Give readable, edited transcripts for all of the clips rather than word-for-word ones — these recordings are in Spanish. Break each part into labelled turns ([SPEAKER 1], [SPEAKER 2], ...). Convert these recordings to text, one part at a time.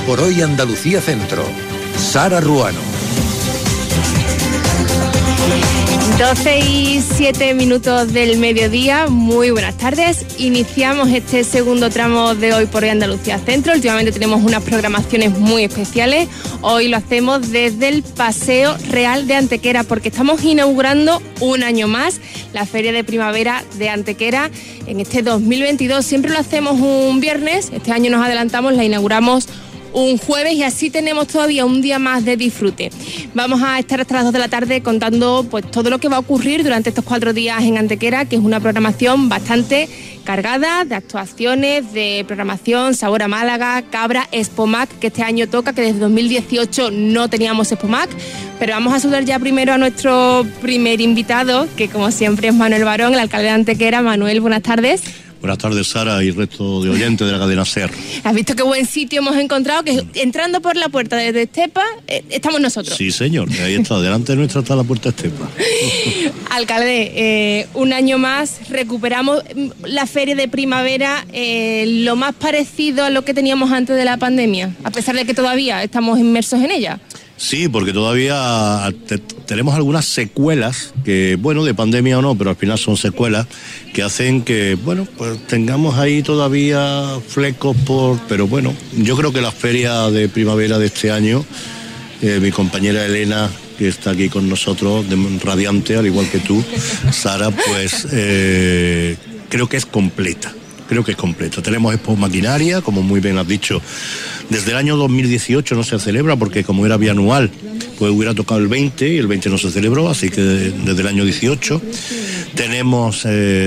[SPEAKER 1] por hoy Andalucía Centro. Sara Ruano.
[SPEAKER 2] 12:07 del mediodía, muy buenas tardes. Iniciamos este segundo tramo de Hoy por Hoy Andalucía Centro. Últimamente tenemos unas programaciones muy especiales. Hoy lo hacemos desde el Paseo Real de Antequera, porque estamos inaugurando un año más la Feria de Primavera de Antequera en este 2022. Siempre lo hacemos un viernes, este año nos adelantamos, la inauguramos un jueves y así tenemos todavía un día más de disfrute. Vamos a estar hasta las 2 de la tarde contando pues todo lo que va a ocurrir durante estos 4 días en Antequera, que es una programación bastante cargada de actuaciones, de programación, Sabor a Málaga, Cabra, Expomac, que este año toca, que desde 2018 no teníamos Expomac. Pero vamos a saludar ya primero a nuestro primer invitado, que como siempre es Manuel Barón, el alcalde de Antequera. Manuel, buenas tardes.
[SPEAKER 3] Buenas tardes, Sara, y resto de oyentes de la cadena SER.
[SPEAKER 2] ¿Has visto qué buen sitio hemos encontrado? Que entrando por la puerta desde Estepa, estamos nosotros.
[SPEAKER 3] Sí, señor, ahí está, delante de nuestra está la puerta Estepa.
[SPEAKER 2] Alcalde, un año más recuperamos la feria de primavera, lo más parecido a lo que teníamos antes de la pandemia, a pesar de que todavía estamos inmersos en ella.
[SPEAKER 3] Sí, porque todavía tenemos algunas secuelas, que bueno, de pandemia o no, pero al final son secuelas, que hacen que, bueno, pues tengamos ahí todavía flecos pero bueno, yo creo que la feria de primavera de este año, mi compañera Elena, que está aquí con nosotros, radiante, al igual que tú, Sara, pues creo que es completa. Tenemos Expo Maquinaria, como muy bien has dicho. Desde el año 2018 no se celebra porque como era bianual, pues hubiera tocado el 20 y el 20 no se celebró, así que desde el año 18 tenemos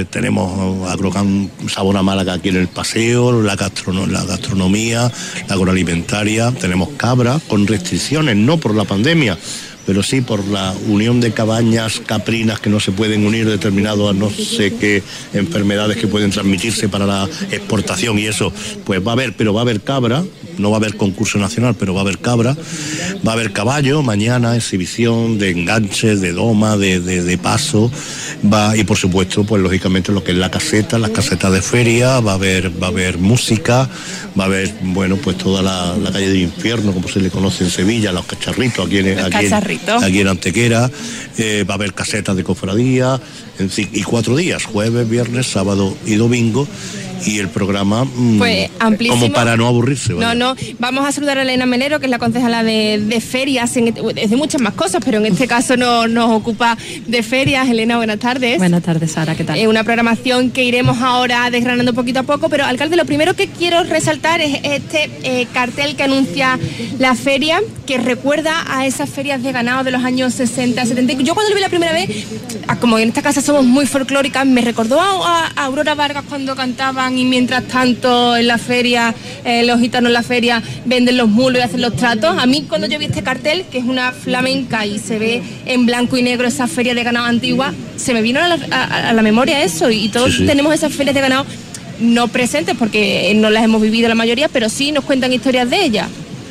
[SPEAKER 3] Agrocán Sabor a Málaga aquí en el paseo, la gastronomía, la agroalimentaria, tenemos Cabra con restricciones, no por la pandemia, pero sí por la unión de cabañas caprinas que no se pueden unir determinados a no sé qué enfermedades que pueden transmitirse para la exportación y eso, pues va a haber cabra, no va a haber concurso nacional, pero va a haber cabra, va a haber caballo, mañana exhibición de enganches, de doma, de paso, y por supuesto, pues lógicamente lo que es la caseta, las casetas de feria, va a haber música, va a haber, bueno, pues toda la calle del infierno, como se le conoce en Sevilla, los cacharritos aquí en Antequera, va a haber casetas de cofradía, y 4 días, jueves, viernes, sábado y domingo, y el programa
[SPEAKER 2] pues amplísimo,
[SPEAKER 3] como para no aburrirse, ¿vale?
[SPEAKER 2] No, vamos a saludar a Elena Melero, que es la concejala de ferias, es de muchas más cosas, pero en este caso nos ocupa de ferias. Elena, buenas tardes.
[SPEAKER 4] Buenas tardes, Sara, ¿qué tal?
[SPEAKER 2] Una programación que iremos ahora desgranando poquito a poco, pero alcalde, lo primero que quiero resaltar es este cartel que anuncia la feria, que recuerda a esas ferias de ganado de los años 60, 70. Yo cuando lo vi la primera vez, como en esta casa somos muy folclóricas, me recordó a Aurora Vargas cuando cantaban y mientras tanto en la feria, los gitanos en la feria venden los mulos y hacen los tratos. A mí cuando yo vi este cartel, que es una flamenca y se ve en blanco y negro esa feria de ganado antigua, se me vino a la memoria eso, y todos tenemos esas ferias de ganado no presentes porque no las hemos vivido la mayoría, pero sí nos cuentan historias de ellas.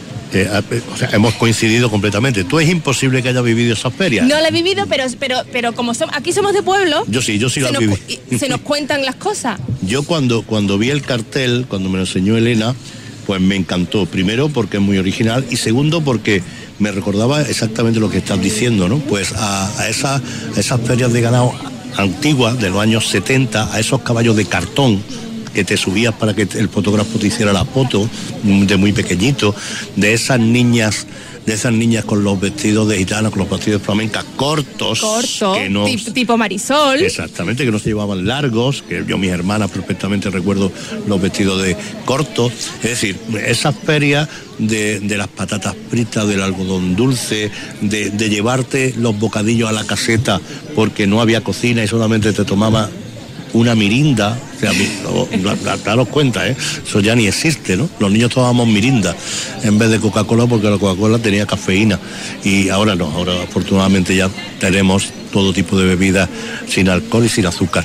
[SPEAKER 3] O sea, hemos coincidido completamente. Tú es imposible que hayas vivido esas ferias.
[SPEAKER 2] No la he vivido, pero como aquí somos de pueblo,
[SPEAKER 3] yo sí la viví.
[SPEAKER 2] Se nos cuentan las cosas.
[SPEAKER 3] Yo cuando vi el cartel, cuando me lo enseñó Elena, pues me encantó. Primero porque es muy original y segundo porque me recordaba exactamente lo que estás diciendo, ¿no? Pues a esas ferias de ganado antiguas de los años 70, a esos caballos de cartón que te subías para que el fotógrafo te hiciera la foto de muy pequeñito, de esas niñas con los vestidos de gitanas, con los vestidos de flamenca cortos, que no,
[SPEAKER 2] tipo Marisol.
[SPEAKER 3] Exactamente, que no se llevaban largos, que yo, mis hermanas perfectamente recuerdo los vestidos de cortos. Es decir, esas ferias de las patatas fritas, del algodón dulce, de llevarte los bocadillos a la caseta porque no había cocina y solamente te tomaba una mirinda. O sea, daros cuenta, eso ya ni existe, ¿no? Los niños tomábamos mirinda en vez de Coca-Cola porque la Coca-Cola tenía cafeína y ahora no, ahora afortunadamente ya tenemos todo tipo de bebidas sin alcohol y sin azúcar.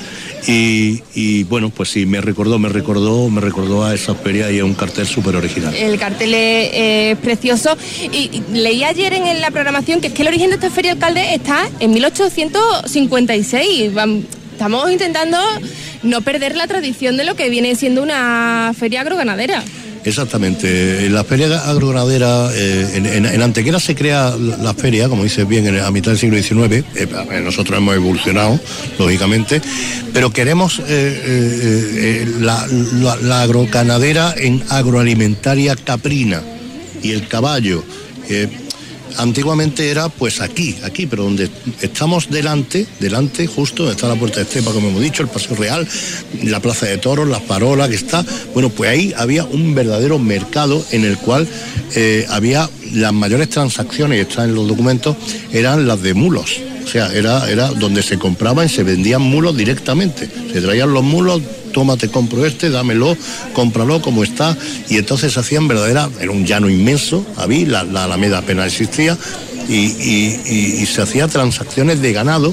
[SPEAKER 3] Y bueno, pues sí, me recordó a esa feria y a un cartel súper original.
[SPEAKER 2] El cartel es precioso y leí ayer en la programación que es que el origen de esta feria, alcalde, está en 1856. Estamos intentando no perder la tradición de lo que viene siendo una feria agroganadera.
[SPEAKER 3] Exactamente. La feria agroganadera, en Antequera se crea la feria, como dices bien, a mitad del siglo XIX. Nosotros hemos evolucionado, lógicamente, pero queremos la agroganadera en agroalimentaria caprina y el caballo. Antiguamente era pues aquí, pero donde estamos delante, justo donde está la Puerta de Estepa, como hemos dicho, el Paseo Real, la Plaza de Toros, la Farola que está, bueno, pues ahí había un verdadero mercado en el cual había las mayores transacciones, está en los documentos, eran las de mulos. O sea, era donde se compraban y se vendían mulos directamente. Se traían los mulos, toma, te compro dámelo, cómpralo como está, y entonces se hacían era un llano inmenso, había la Alameda apenas existía, y se hacían transacciones de ganado,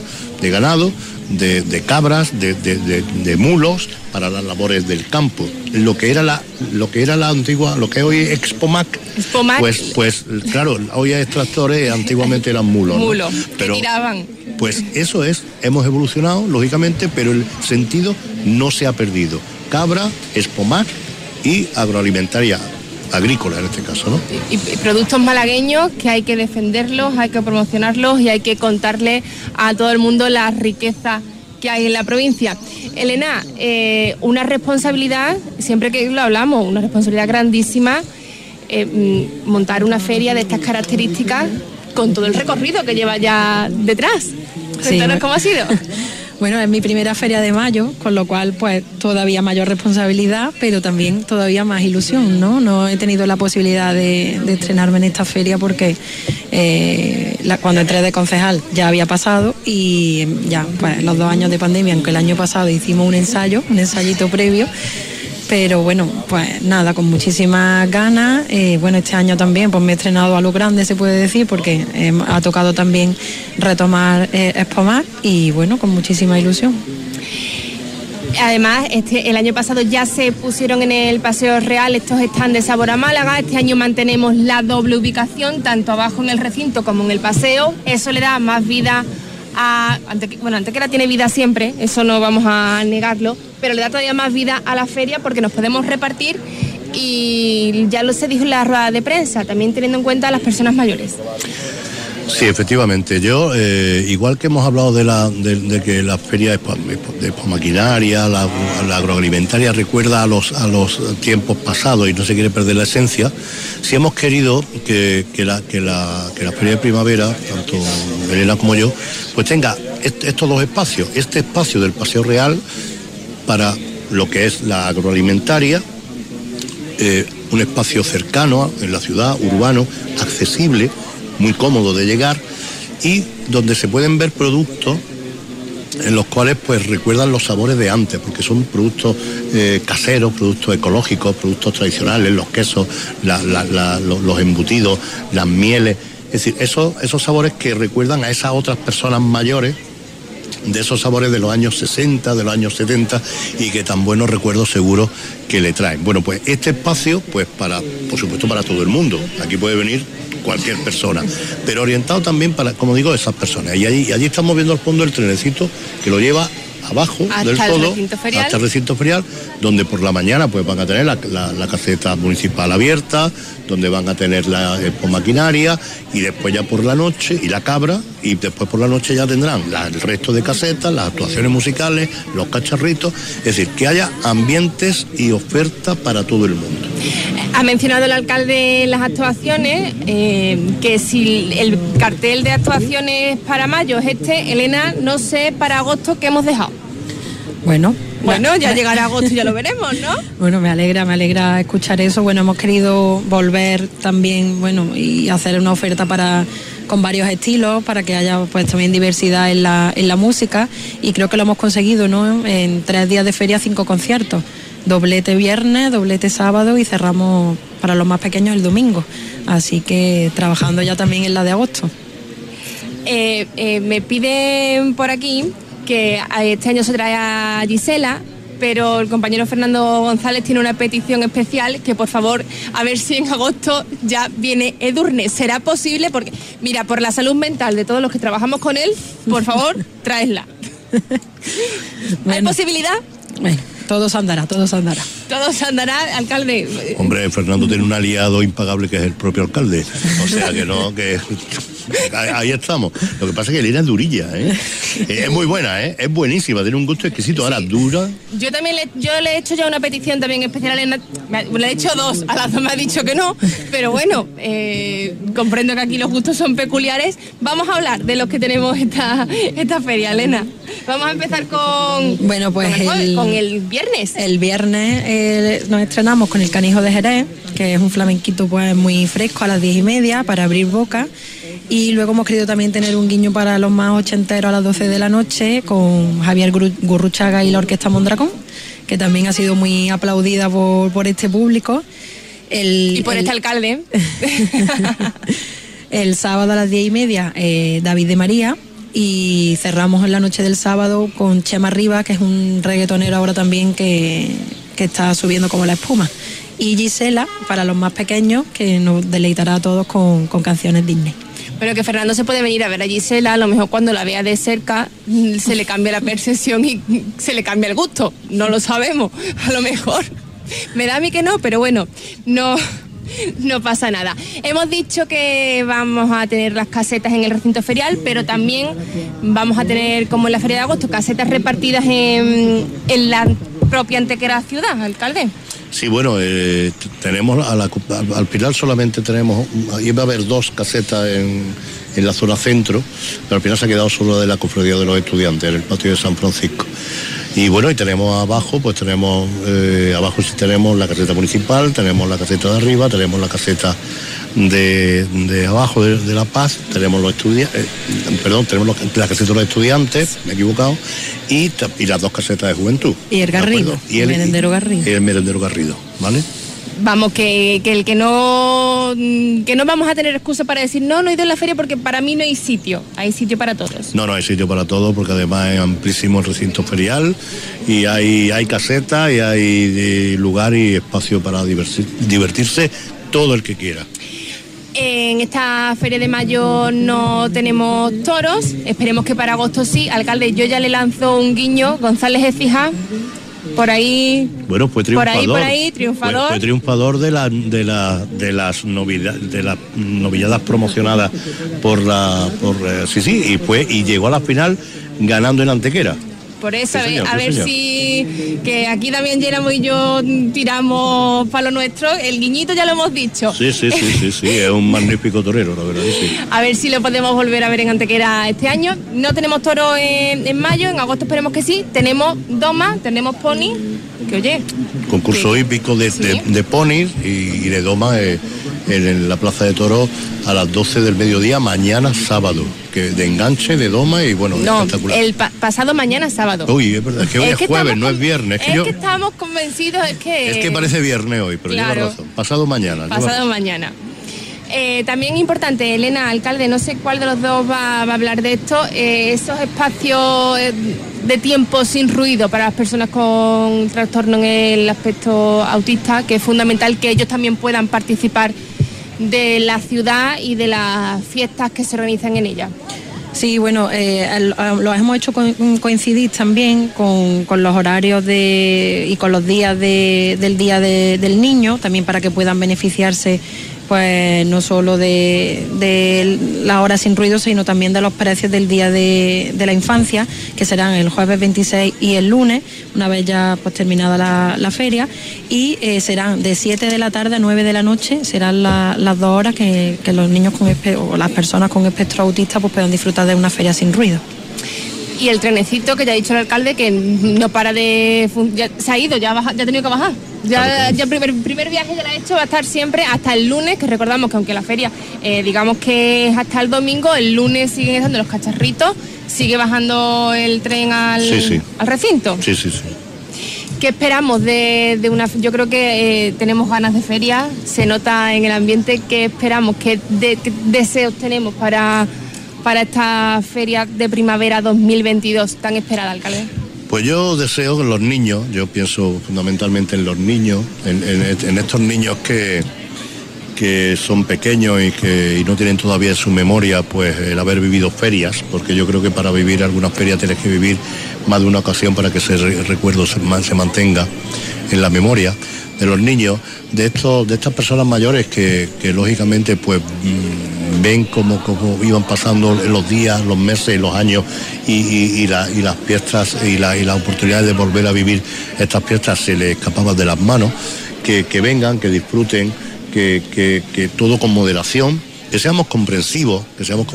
[SPEAKER 3] de cabras, de mulos para las labores del campo. Lo que era la antigua, lo que hoy es Expomac, pues claro, hoy hay tractores, antiguamente eran mulos.
[SPEAKER 2] Mulos,
[SPEAKER 3] ¿no?
[SPEAKER 2] Pero, que tiraban.
[SPEAKER 3] Pues eso es, hemos evolucionado, lógicamente, pero el sentido no se ha perdido. Cabra, Expomac y agroalimentaria, agrícola en este caso, ¿no?
[SPEAKER 2] Y productos malagueños que hay que defenderlos, hay que promocionarlos y hay que contarle a todo el mundo la riqueza que hay en la provincia. Elena, una responsabilidad, siempre que lo hablamos, una responsabilidad grandísima, montar una feria de estas características con todo el recorrido que lleva ya detrás. Cuéntanos cómo ha sido.
[SPEAKER 4] Bueno, es mi primera feria de mayo, con lo cual pues todavía mayor responsabilidad, pero también todavía más ilusión, ¿no? No he tenido la posibilidad de estrenarme en esta feria porque cuando entré de concejal ya había pasado y ya pues los 2 años de pandemia, aunque el año pasado hicimos un ensayito previo, pero bueno, pues nada, con muchísimas ganas. Bueno, este año también pues me he estrenado a lo grande, se puede decir, porque ha tocado también retomar Expomac y bueno, con muchísima ilusión.
[SPEAKER 2] Además, el año pasado ya se pusieron en el Paseo Real estos stands de Sabor a Málaga. Este año mantenemos la doble ubicación, tanto abajo en el recinto como en el paseo. Eso le da más vida Antequera tiene vida siempre, eso no vamos a negarlo, pero le da todavía más vida a la feria porque nos podemos repartir y ya lo se dijo en la rueda de prensa, también teniendo en cuenta a las personas mayores.
[SPEAKER 3] Sí, efectivamente. Yo, igual que hemos hablado de que la feria de maquinaria, la agroalimentaria recuerda a los tiempos pasados y no se quiere perder la esencia, sí hemos querido que la feria de primavera, tanto Elena como yo, pues tenga estos dos espacios. Este espacio del Paseo Real para lo que es la agroalimentaria, un espacio cercano en la ciudad, urbano, accesible, muy cómodo de llegar y donde se pueden ver productos en los cuales pues recuerdan los sabores de antes, porque son productos caseros, productos ecológicos, productos tradicionales, los quesos, los embutidos, las mieles, es decir, esos sabores que recuerdan a esas otras personas mayores, de esos sabores de los años 60, de los años 70 y que tan buenos recuerdos seguro que le traen. Bueno, pues este espacio, pues por supuesto para todo el mundo, aquí puede venir cualquier persona, pero orientado también para, como digo, esas personas. Y allí estamos viendo al fondo el trenecito que lo lleva abajo del todo hasta el recinto ferial, donde por la mañana pues van a tener la caseta municipal abierta, donde van a tener la maquinaria y después ya por la noche y la cabra y después por la noche ya tendrán el resto de casetas, las actuaciones musicales, los cacharritos, es decir, que haya ambientes y oferta para todo el mundo.
[SPEAKER 2] Ha mencionado el alcalde las actuaciones, que si el cartel de actuaciones para mayo es Elena, no sé para agosto qué hemos dejado.
[SPEAKER 4] Bueno,
[SPEAKER 2] ya llegará agosto y ya lo veremos, ¿no?
[SPEAKER 4] Bueno, me alegra escuchar eso. Bueno, hemos querido volver también, y hacer una oferta con varios estilos, para que haya pues también diversidad en la música, y creo que lo hemos conseguido, ¿no? En 3 días de feria, 5 conciertos. Doblete viernes, doblete sábado y cerramos para los más pequeños el domingo. Así que trabajando ya también en la de agosto.
[SPEAKER 2] Me piden por aquí que este año se trae a Gisela, pero el compañero Fernando González tiene una petición especial, que por favor, a ver si en agosto ya viene Edurne. ¿Será posible? Porque, mira, por la salud mental de todos los que trabajamos con él, por favor, tráesla. ¿Hay posibilidad?
[SPEAKER 4] Bueno, todo se andará.
[SPEAKER 2] Todo todo se andará, alcalde.
[SPEAKER 3] Hombre, Fernando tiene un aliado impagable que es el propio alcalde. O sea que no, que ahí estamos. Lo que pasa es que Elena es durilla, ¿eh? Es muy buena, ¿eh? Es buenísima, tiene un gusto exquisito. Ahora, dura.
[SPEAKER 2] Yo también le he hecho ya una petición también especial a Elena. Le he hecho 2, a las 2 me ha dicho que no, pero bueno, comprendo que aquí los gustos son peculiares. Vamos a hablar de los que tenemos esta feria, Elena. Vamos a empezar con...
[SPEAKER 4] Bueno, pues
[SPEAKER 2] con el viernes.
[SPEAKER 4] El viernes nos estrenamos con el Canijo de Jerez, que es un flamenquito pues muy fresco a las 10:30 para abrir boca. Y luego hemos querido también tener un guiño para los más ochenteros a las 12 de la noche con Javier Gurruchaga y la Orquesta Mondragón, que también ha sido muy aplaudida por este público.
[SPEAKER 2] Y por este alcalde.
[SPEAKER 4] El sábado a las 10:30, David de María. Y cerramos en la noche del sábado con Chema Rivas, que es un reggaetonero ahora también que está subiendo como la espuma. Y Gisela, para los más pequeños, que nos deleitará a todos con canciones Disney.
[SPEAKER 2] Pero que Fernando se puede venir a ver a Gisela, a lo mejor cuando la vea de cerca se le cambia la percepción y se le cambia el gusto. No lo sabemos, a lo mejor. Me da a mí que no, pero bueno, no pasa nada. Hemos dicho que vamos a tener las casetas en el recinto ferial, pero también vamos a tener, como en la Feria de Agosto, casetas repartidas en la propia Antequera ciudad, alcalde.
[SPEAKER 3] Sí, bueno, tenemos al final solamente tenemos, iba a haber 2 casetas en la zona centro, pero al final se ha quedado solo de la Cofradía de los Estudiantes, en el patio de San Francisco. Y bueno, y tenemos abajo, pues tenemos, abajo sí tenemos la caseta municipal, tenemos la caseta de arriba, tenemos la caseta de abajo de La Paz, tenemos los estudiantes, tenemos la caseta de los estudiantes, me he equivocado, y las 2 casetas de juventud.
[SPEAKER 4] Y el Garrido, el merendero Garrido.
[SPEAKER 3] Y el merendero Garrido, ¿vale?
[SPEAKER 2] Vamos, que no vamos a tener excusa para decir no he ido en la feria porque para mí no hay sitio para todos.
[SPEAKER 3] No hay sitio para todos porque además es amplísimo el recinto ferial y hay casetas y hay lugar y espacio para divertirse todo el que quiera.
[SPEAKER 2] En esta feria de mayo no tenemos toros, esperemos que para agosto sí. Alcalde, yo ya le lanzo un guiño, González Écija. Por ahí.
[SPEAKER 3] Bueno, fue triunfador.
[SPEAKER 2] Por ahí, triunfador.
[SPEAKER 3] Fue triunfador de las novilladas promocionadas y llegó a la final ganando en Antequera.
[SPEAKER 2] Por eso, a ver si, que aquí también Yeramo y yo tiramos para lo nuestro, el guiñito ya lo hemos dicho.
[SPEAKER 3] Sí, es un magnífico torero, la verdad. Sí.
[SPEAKER 2] A ver si lo podemos volver a ver en Antequera este año. No tenemos toro en mayo, en agosto esperemos que sí. Tenemos doma, tenemos pony, que oye.
[SPEAKER 3] Concurso hípico de ponis y de doma en la Plaza de Toros a las 12 del mediodía, mañana sábado, que de enganche, de doma y bueno, espectacular.
[SPEAKER 2] El pasado mañana sábado.
[SPEAKER 3] Uy, es verdad, es que hoy es jueves, no es viernes.
[SPEAKER 2] Es que estamos convencidos, es que
[SPEAKER 3] parece viernes hoy, pero
[SPEAKER 2] claro,
[SPEAKER 3] lleva razón. Pasado mañana.
[SPEAKER 2] Mañana. También importante, Elena, alcalde, no sé cuál de los dos va a hablar de esto, esos espacios de tiempo sin ruido para las personas con trastorno en el aspecto autista, que es fundamental que ellos también puedan participar de la ciudad y de las fiestas que se organizan en ella.
[SPEAKER 4] Sí, bueno, los hemos hecho coincidir también con los horarios y con los días del Día del Niño, también para que puedan beneficiarse pues no solo de la hora sin ruido, sino también de los precios del Día de la Infancia, que serán el jueves 26 y el lunes, una vez ya pues terminada la feria, y serán de 7 de la tarde a 9 de la noche, serán las 2 horas que los niños o las personas con espectro autista pues puedan disfrutar de una feria sin ruido.
[SPEAKER 2] Y el trenecito, que ya ha dicho el alcalde, que no para de... se ha ido, ya ha tenido que bajar. Ya el primer viaje ya lo ha hecho, va a estar siempre hasta el lunes, que recordamos que aunque la feria, digamos que es hasta el domingo, el lunes siguen estando los cacharritos, sigue bajando el tren al recinto.
[SPEAKER 3] Sí.
[SPEAKER 2] ¿Qué esperamos de una... Yo creo que tenemos ganas de feria, se nota en el ambiente. ¿Qué esperamos? ¿Qué deseos tenemos para esta feria de primavera 2022 tan esperada, alcalde?
[SPEAKER 3] Pues yo deseo que los niños, yo pienso fundamentalmente en los niños, en estos niños que son pequeños y no tienen todavía en su memoria pues el haber vivido ferias, porque yo creo que para vivir algunas ferias tienes que vivir más de una ocasión para que ese recuerdo se mantenga en la memoria de los niños, de estas personas mayores que lógicamente pues ven cómo iban pasando los días, los meses, los años y las fiestas y la oportunidad de volver a vivir estas fiestas se les escapaban de las manos, que vengan, que disfruten, que todo con moderación, que seamos comprensivos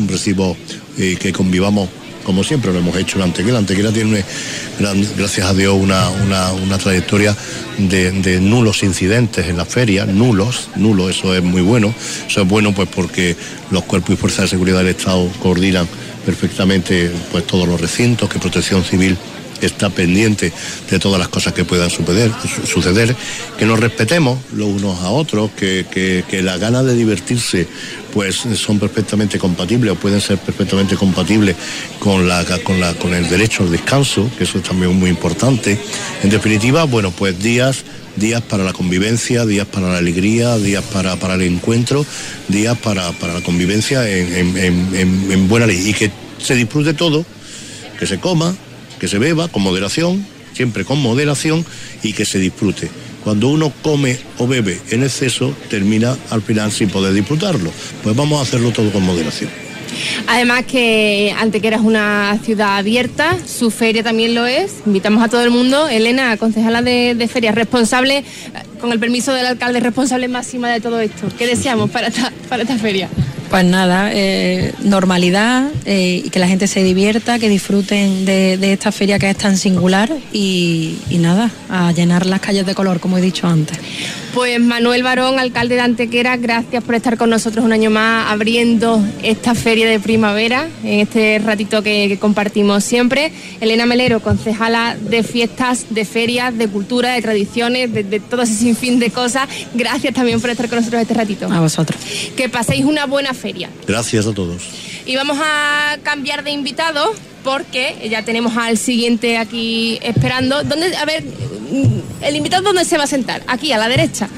[SPEAKER 3] y que convivamos como siempre lo hemos hecho en Antequera. Antequera tiene, gracias a Dios, una trayectoria de nulos incidentes en la feria, nulos, eso es muy bueno. Eso es bueno pues porque los cuerpos y fuerzas de seguridad del Estado coordinan perfectamente pues todos los recintos, que Protección Civil está pendiente de todas las cosas que puedan suceder, que nos respetemos los unos a otros, que las ganas de divertirse pues son perfectamente compatibles o pueden ser perfectamente compatibles con el derecho al descanso, que eso es también muy importante. En definitiva, bueno, pues días para la convivencia, días para la alegría, días para el encuentro, días para la convivencia en buena ley, y que se disfrute todo, que se coma, que se beba con moderación, siempre con moderación, y que se disfrute. Cuando uno come o bebe en exceso, termina al final sin poder disfrutarlo. Pues vamos a hacerlo todo con moderación.
[SPEAKER 2] Además que Antequera es una ciudad abierta, su feria también lo es, invitamos a todo el mundo. Elena, concejala de ferias, responsable, con el permiso del alcalde, responsable máxima de todo esto. ¿Qué deseamos para esta feria?
[SPEAKER 4] Pues nada, normalidad, y que la gente se divierta, que disfruten de esta feria que es tan singular y nada, a llenar las calles de color, como he dicho antes.
[SPEAKER 2] Pues Manuel Barón, alcalde de Antequera, gracias por estar con nosotros un año más abriendo esta feria de primavera, en este ratito que compartimos siempre. Elena Melero, concejala de fiestas, de ferias, de cultura, de tradiciones, de todo ese sinfín de cosas, gracias también por estar con nosotros este ratito.
[SPEAKER 4] A vosotros.
[SPEAKER 2] Que paséis una buena feria.
[SPEAKER 3] Gracias a todos.
[SPEAKER 2] Y vamos a cambiar de invitado porque ya tenemos al siguiente aquí esperando. A ver, el invitado, ¿dónde se va a sentar? Aquí, a la derecha.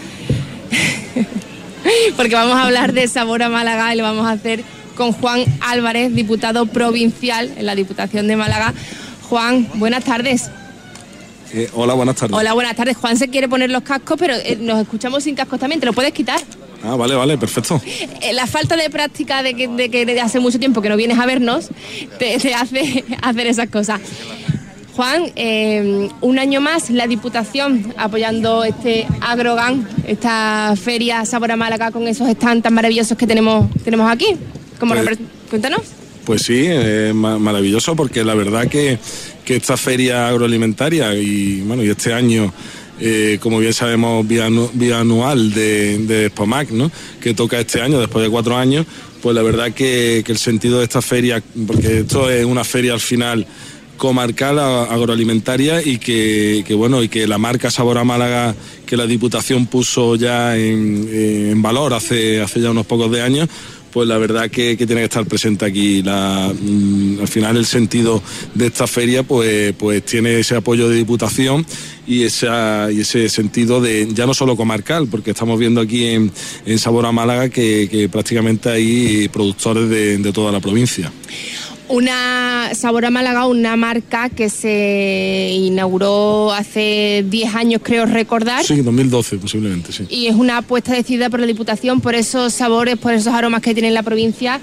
[SPEAKER 2] Porque vamos a hablar de Sabor a Málaga y lo vamos a hacer con Juan Álvarez, diputado provincial en la Diputación de Málaga. Juan, buenas tardes.
[SPEAKER 5] Hola, buenas tardes.
[SPEAKER 2] Hola, buenas tardes. Juan se quiere poner los cascos, pero nos escuchamos sin cascos también. ¿Te lo puedes quitar?
[SPEAKER 5] Ah, vale, perfecto.
[SPEAKER 2] La falta de práctica de que hace mucho tiempo que no vienes a vernos te hace hacer esas cosas. Juan, un año más la Diputación apoyando este Agrogan, esta feria Sabor a Málaga con esos stands tan maravillosos que tenemos aquí. Cuéntanos.
[SPEAKER 5] Pues sí, maravilloso, porque la verdad que esta feria agroalimentaria y este año, como bien sabemos, bianual de Expomac, ¿no?, que toca este año después de 4 años, pues la verdad que el sentido de esta feria, porque esto es una feria al final comarcal agroalimentaria y que la marca Sabor a Málaga que la Diputación puso ya en valor hace ya unos pocos de años, pues la verdad que tiene que estar presente aquí. Al final el sentido de esta feria pues tiene ese apoyo de Diputación y ese sentido de ya no solo comarcal, porque estamos viendo aquí en Sabor a Málaga que prácticamente hay productores de toda la provincia.
[SPEAKER 2] Sabor a Málaga, una marca que se inauguró hace 10 años, creo recordar.
[SPEAKER 5] Sí, 2012 posiblemente, sí. Y
[SPEAKER 2] es una apuesta decidida por la Diputación, por esos sabores, por esos aromas que tiene la provincia.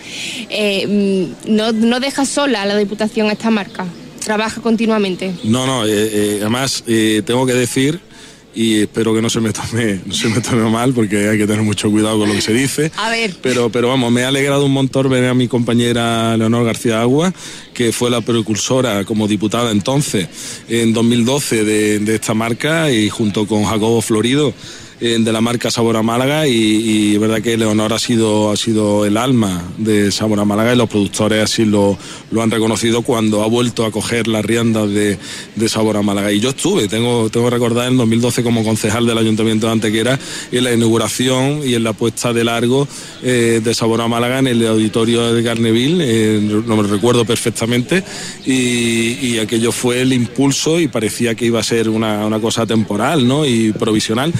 [SPEAKER 2] No deja sola a la Diputación a esta marca, trabaja continuamente.
[SPEAKER 5] No, además tengo que decir, y espero que no se me tome mal, porque hay que tener mucho cuidado con lo que se dice.
[SPEAKER 2] A ver.
[SPEAKER 5] Pero vamos, me ha alegrado un montón ver a mi compañera Leonor García Agua, que fue la precursora como diputada entonces, en 2012, de esta marca, y junto con Jacobo Florido, de la marca Sabor a Málaga, y es verdad que Leonor ha sido el alma de Sabor a Málaga, y los productores así lo han reconocido cuando ha vuelto a coger las riendas de Sabor a Málaga. Y yo tengo que recordar, en 2012 como concejal del Ayuntamiento de Antequera, en la inauguración y en la puesta de largo de Sabor a Málaga en el auditorio de Garneville, no me recuerdo perfectamente, y aquello fue el impulso, y parecía que iba a ser una cosa temporal, ¿no?, y provisional, pero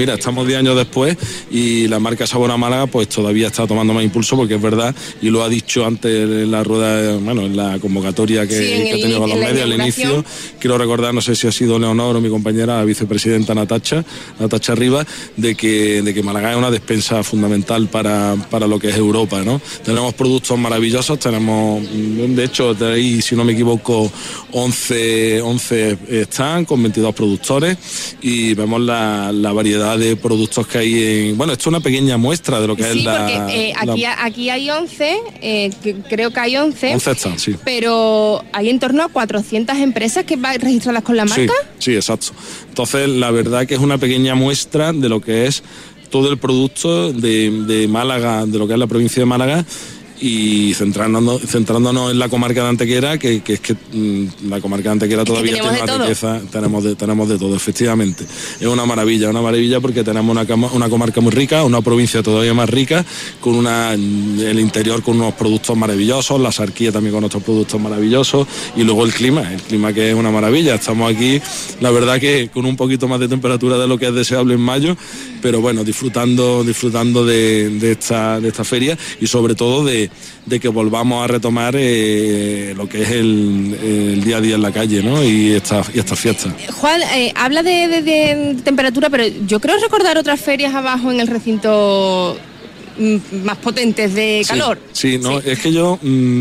[SPEAKER 5] mira, estamos 10 años después y la marca Sabor a Málaga pues todavía está tomando más impulso, porque es verdad, y lo ha dicho antes en la rueda, bueno, en la convocatoria que ha tenido con los medios al inicio. Quiero recordar, no sé si ha sido Leonor o mi compañera, la vicepresidenta Natacha Rivas, de que Málaga es una despensa fundamental para lo que es Europa, ¿no? Tenemos productos maravillosos, tenemos, de hecho, ahí, si no me equivoco, 11 stands con 22 productores, y vemos la variedad de productos que hay bueno, esto es una pequeña muestra de lo que es la...
[SPEAKER 2] Sí, porque aquí hay 11, creo que hay 11
[SPEAKER 5] stands, sí.
[SPEAKER 2] Pero hay en torno a 400 empresas que van registradas con la marca.
[SPEAKER 5] Sí, exacto. Entonces, la verdad que es una pequeña muestra de lo que es todo el producto de Málaga, de lo que es la provincia de Málaga, y centrándonos en la comarca de Antequera, que es que la comarca de Antequera todavía tiene una riqueza, tenemos de todo, efectivamente. Es una maravilla porque tenemos una comarca muy rica, una provincia todavía más rica, con el interior con unos productos maravillosos, la Sarquía también con otros productos maravillosos, y luego el clima que es una maravilla. Estamos aquí, la verdad que con un poquito más de temperatura de lo que es deseable en mayo, pero bueno, disfrutando de esta feria, y sobre todo de que volvamos a retomar lo que es el día a día en la calle, ¿no? y estas fiestas.
[SPEAKER 2] Juan, habla de temperatura, pero yo creo recordar otras ferias abajo en el recinto más potentes de calor.
[SPEAKER 5] Sí, no, es que yo,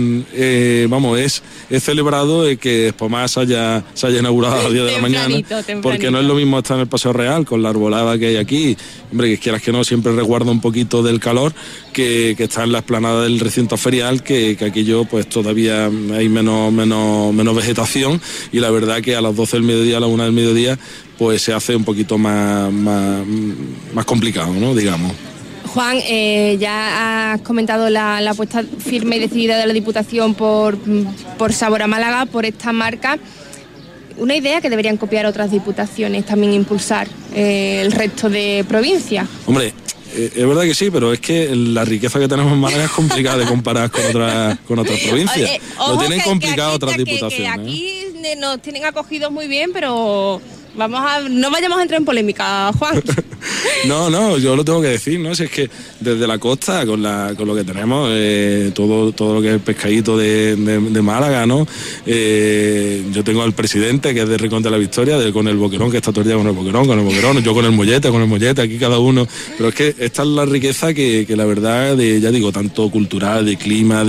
[SPEAKER 5] he celebrado que Espomar se haya inaugurado a las 10 de la mañana, porque no es lo mismo estar en el Paseo Real con la arbolada que hay aquí, hombre, que quieras que no, siempre resguarda un poquito del calor, que está en la explanada del recinto ferial, que aquello pues todavía hay menos vegetación, y la verdad que a las 12 del mediodía, a la 1 del mediodía, pues se hace un poquito más complicado, ¿no? Digamos.
[SPEAKER 2] Juan, ya has comentado la apuesta firme y decidida de la Diputación por Sabor a Málaga, por esta marca. Una idea que deberían copiar otras diputaciones, también impulsar el resto de provincias.
[SPEAKER 5] Hombre, es verdad que sí, pero es que la riqueza que tenemos en Málaga es complicada de comparar con otras provincias. Lo tienen complicado otras diputaciones.
[SPEAKER 2] Que aquí nos tienen acogidos muy bien, pero no vayamos a entrar en polémica, Juan.
[SPEAKER 5] No, yo lo tengo que decir, ¿no? Si es que desde la costa, con lo que tenemos, todo lo que es el pescadito de Málaga, ¿no? Yo tengo al presidente, que es de Rincón de la Victoria, con el boquerón, que está todo el día con el boquerón, yo con el mollete, aquí cada uno. Pero es que esta es la riqueza que la verdad, ya digo, tanto cultural, de clima,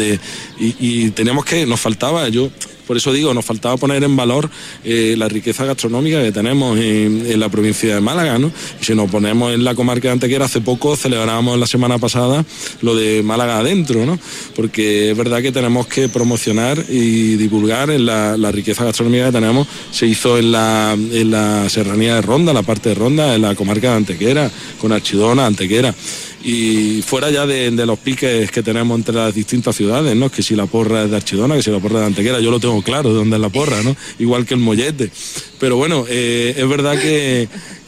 [SPEAKER 5] y teníamos nos faltaba, por eso digo, nos faltaba poner en valor la riqueza gastronómica que tenemos en la provincia de Málaga, ¿no? Y si nos ponemos en la comarca de Antequera, hace poco celebrábamos la semana pasada lo de Málaga Adentro, ¿no? Porque es verdad que tenemos que promocionar y divulgar la riqueza gastronómica que tenemos. Se hizo en la serranía de Ronda, la parte de Ronda, en la comarca de Antequera, con Archidona, Antequera. Y fuera ya de los piques que tenemos entre las distintas ciudades, ¿no? Que si la porra es de Archidona, que si la porra es de Antequera, yo lo tengo claro de dónde es la porra, ¿no? Igual que el mollete. Pero bueno, es verdad que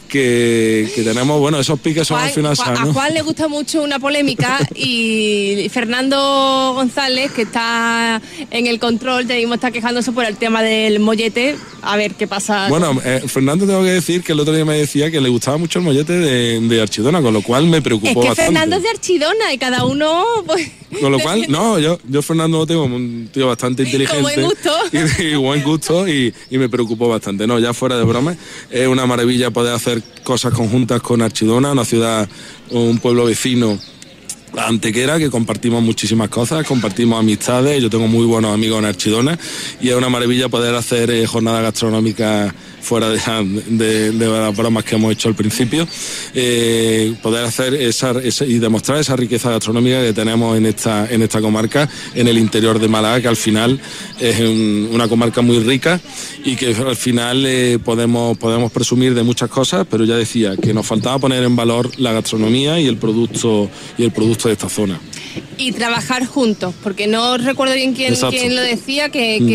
[SPEAKER 5] tenemos, bueno, esos piques son al final sanos.
[SPEAKER 2] A Juan le gusta mucho una polémica, y Fernando González, que está en el control, ya mismo está quejándose por el tema del mollete. A ver qué pasa.
[SPEAKER 5] Bueno, Fernando, tengo que decir que el otro día me decía que le gustaba mucho el mollete de Archidona, con lo cual me preocupó bastante.
[SPEAKER 2] Es que Fernando es de Archidona y cada uno, pues...
[SPEAKER 5] Con lo cual, no, yo Fernando lo tengo un tío bastante inteligente.
[SPEAKER 2] Con buen gusto.
[SPEAKER 5] Y buen gusto, y me preocupó bastante. No, ya fuera de broma, es una maravilla poder hacer cosas conjuntas con Archidona, una ciudad, un pueblo vecino, Antequera, que compartimos muchísimas cosas, compartimos amistades. Yo tengo muy buenos amigos en Archidona, y es una maravilla poder hacer jornadas gastronómicas fuera de las bromas que hemos hecho al principio, poder hacer y demostrar esa riqueza gastronómica que tenemos en esta comarca, en el interior de Málaga, que al final es una comarca muy rica, y que al final podemos presumir de muchas cosas, pero ya decía que nos faltaba poner en valor la gastronomía y el producto de esta zona.
[SPEAKER 2] Y trabajar juntos, porque no recuerdo bien quién lo decía,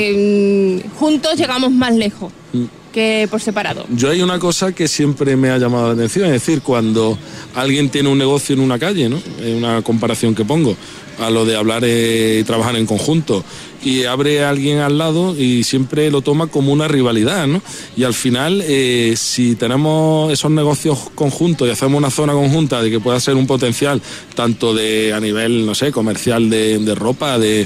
[SPEAKER 2] que juntos llegamos más lejos que por separado.
[SPEAKER 5] Yo hay una cosa que siempre me ha llamado la atención, es decir, cuando alguien tiene un negocio en una calle, ¿no? Es una comparación que pongo. a lo de hablar y trabajar en conjunto, y abre a alguien al lado y siempre lo toma como una rivalidad, ¿no? Y al final, si tenemos esos negocios conjuntos y hacemos una zona conjunta de que pueda ser un potencial tanto a nivel, no sé, comercial de ropa, de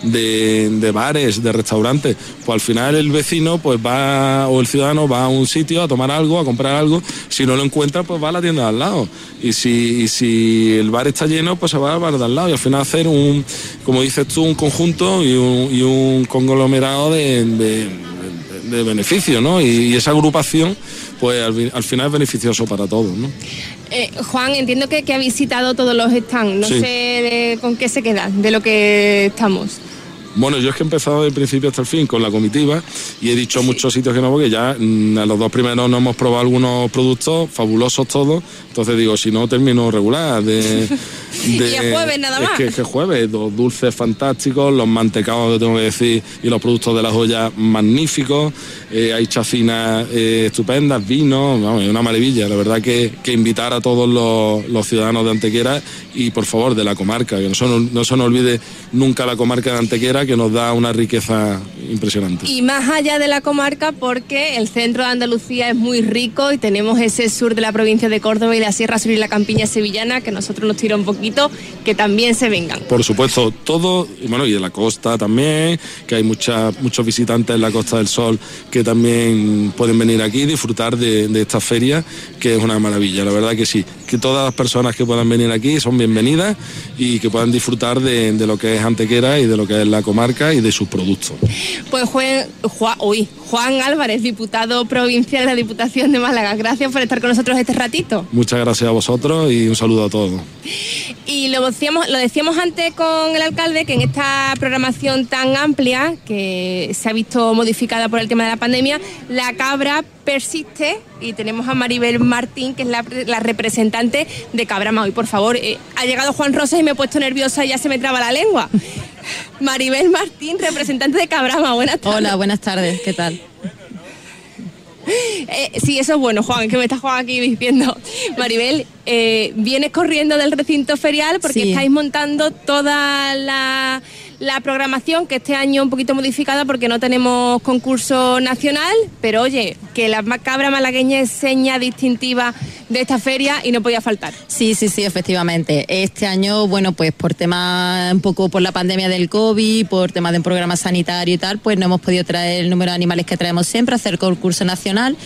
[SPEAKER 5] bares, de restaurantes, pues al final el vecino pues va, o el ciudadano va a un sitio a tomar algo, a comprar algo, si no lo encuentra pues va a la tienda de al lado, y si el bar está lleno pues se va al bar de al lado, y al final hacer como dices tú, un conjunto y un conglomerado de beneficios, ¿no? Y esa agrupación pues al final es beneficioso para todos, ¿no?
[SPEAKER 2] Juan, entiendo que ha visitado todos los stands, no
[SPEAKER 5] sí.
[SPEAKER 2] sé con qué se queda de lo que estamos.
[SPEAKER 5] Bueno, yo es que he empezado del principio hasta el fin con la comitiva y he dicho a muchos sitios que no, porque ya a los 2 primeros no hemos probado algunos productos fabulosos todos, entonces digo, si no termino regular.
[SPEAKER 2] Y el jueves nada más.
[SPEAKER 5] Es que jueves, los dulces fantásticos, los mantecados que tengo que decir, y los productos de la joya magníficos, hay chacinas estupendas, vinos, vamos, es una maravilla. La verdad que invitar a todos los ciudadanos de Antequera y por favor de la comarca, que no se nos olvide nunca la comarca de Antequera, que nos da una riqueza impresionante.
[SPEAKER 2] Y más allá de la comarca, porque el centro de Andalucía es muy rico y tenemos ese sur de la provincia de Córdoba y la Sierra Sur y la Campiña sevillana, que a nosotros nos tira un poquito, que también se vengan.
[SPEAKER 5] Por supuesto, todo, y bueno, y de la costa también, que hay muchos visitantes en la Costa del Sol que también pueden venir aquí y disfrutar de esta feria, que es una maravilla. La verdad que sí, que todas las personas que puedan venir aquí son bienvenidas y que puedan disfrutar de lo que es Antequera y de lo que es la comarca y de sus productos.
[SPEAKER 2] Pues Juan Álvarez, diputado provincial de la Diputación de Málaga, gracias por estar con nosotros este ratito.
[SPEAKER 5] Muchas gracias a vosotros y un saludo a todos.
[SPEAKER 2] Y lo decíamos antes con el alcalde, que en esta programación tan amplia que se ha visto modificada por el tema de la pandemia, la cabra persiste, y tenemos a Maribel Martín, que es la representante de Cabrama hoy. Por favor, ha llegado Juan Rosas y me he puesto nerviosa y ya se me traba la lengua. Maribel Martín, representante de Cabrama, buenas tardes.
[SPEAKER 6] Hola, buenas tardes, ¿qué tal?
[SPEAKER 2] Sí, eso es bueno, Juan, que me está Juan aquí diciendo. Maribel, vienes corriendo del recinto ferial porque
[SPEAKER 6] sí.
[SPEAKER 2] Estáis montando toda la programación, que este año un poquito modificada porque no tenemos concurso nacional, pero oye, que la cabra malagueña es seña distintiva de esta feria y no podía faltar.
[SPEAKER 6] Sí, efectivamente. Este año, bueno, pues por la pandemia del COVID, por temas de un programa sanitario y tal, pues no hemos podido traer el número de animales que traemos siempre, hacer concurso nacional,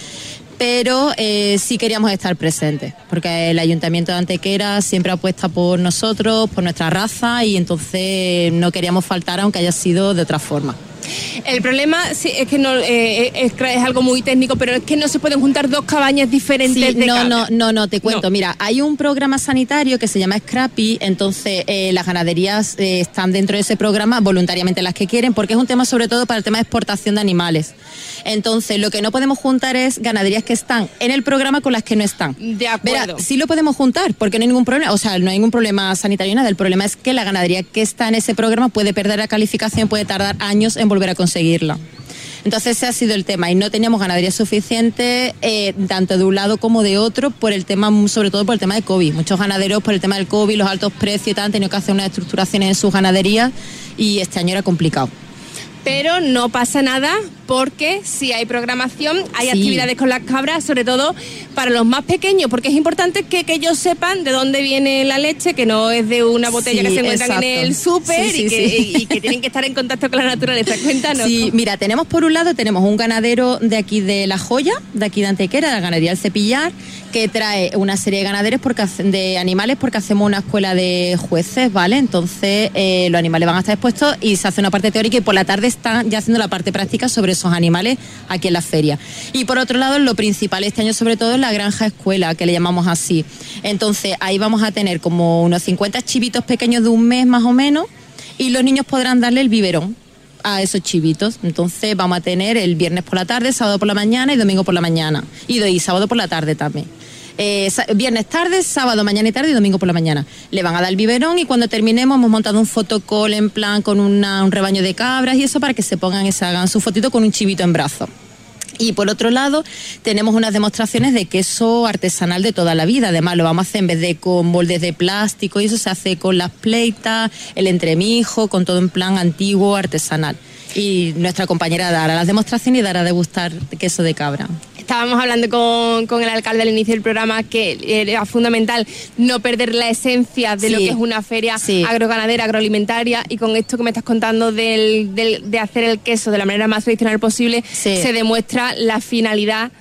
[SPEAKER 6] pero sí queríamos estar presentes, porque el Ayuntamiento de Antequera siempre apuesta por nosotros, por nuestra raza, y entonces no queríamos faltar aunque haya sido de otra forma.
[SPEAKER 2] El problema sí, es que no es algo muy técnico, pero es que no se pueden juntar 2 cabañas diferentes de cabra.
[SPEAKER 6] No, te cuento. No. Mira, hay un programa sanitario que se llama Scrappy, entonces las ganaderías están dentro de ese programa voluntariamente las que quieren, porque es un tema sobre todo para el tema de exportación de animales. Entonces, lo que no podemos juntar es ganaderías que están en el programa con las que no están.
[SPEAKER 2] De acuerdo.
[SPEAKER 6] Verá, sí lo podemos juntar, porque no hay ningún problema, o sea, no hay ningún problema sanitario, nada. El problema es que la ganadería que está en ese programa puede perder la calificación, puede tardar años en volver a conseguirla. Entonces ese ha sido el tema, y no teníamos ganadería suficiente tanto de un lado como de otro, por el tema, sobre todo por el tema de COVID. Muchos ganaderos, por el tema del COVID, los altos precios y tal, han tenido que hacer unas estructuraciones en sus ganaderías, y este año era complicado.
[SPEAKER 2] Pero no pasa nada, porque si hay programación, hay actividades con las cabras, sobre todo para los más pequeños, porque es importante que ellos sepan de dónde viene la leche, que no es de una botella que se encuentran en el súper, y que tienen que estar en contacto con la naturaleza. Cuéntanos.
[SPEAKER 6] Sí, mira, tenemos por un lado, tenemos un ganadero de aquí de La Joya, de aquí de Antequera, de la ganadería El Cepillar, que trae una serie de ganaderos de animales, porque hacemos una escuela de jueces, ¿vale? Entonces los animales van a estar expuestos y se hace una parte teórica, y por la tarde están ya haciendo la parte práctica sobre esos animales aquí en la feria. Y por otro lado, lo principal este año sobre todo es la granja escuela, que le llamamos así. Entonces ahí vamos a tener como unos 50 chivitos pequeños de un mes más o menos, y los niños podrán darle el biberón a esos chivitos. Entonces vamos a tener el viernes por la tarde, sábado por la mañana y domingo por la mañana, y sábado por la tarde también. Viernes tarde, sábado mañana y tarde y domingo por la mañana. Le van a dar el biberón, y cuando terminemos hemos montado un fotocall en plan con un rebaño de cabras y eso, para que se pongan y se hagan su fotito con un chivito en brazos. Y por otro lado, tenemos unas demostraciones de queso artesanal de toda la vida. Además, lo vamos a hacer en vez de con moldes de plástico, y eso se hace con las pleitas, el entremijo, con todo en plan antiguo, artesanal. Y nuestra compañera dará las demostraciones y dará a degustar queso de cabra.
[SPEAKER 2] Estábamos hablando con el alcalde al inicio del programa que era fundamental no perder la esencia de lo que es una feria agroganadera, agroalimentaria, y con esto que me estás contando de hacer el queso de la manera más tradicional posible, se demuestra la finalidad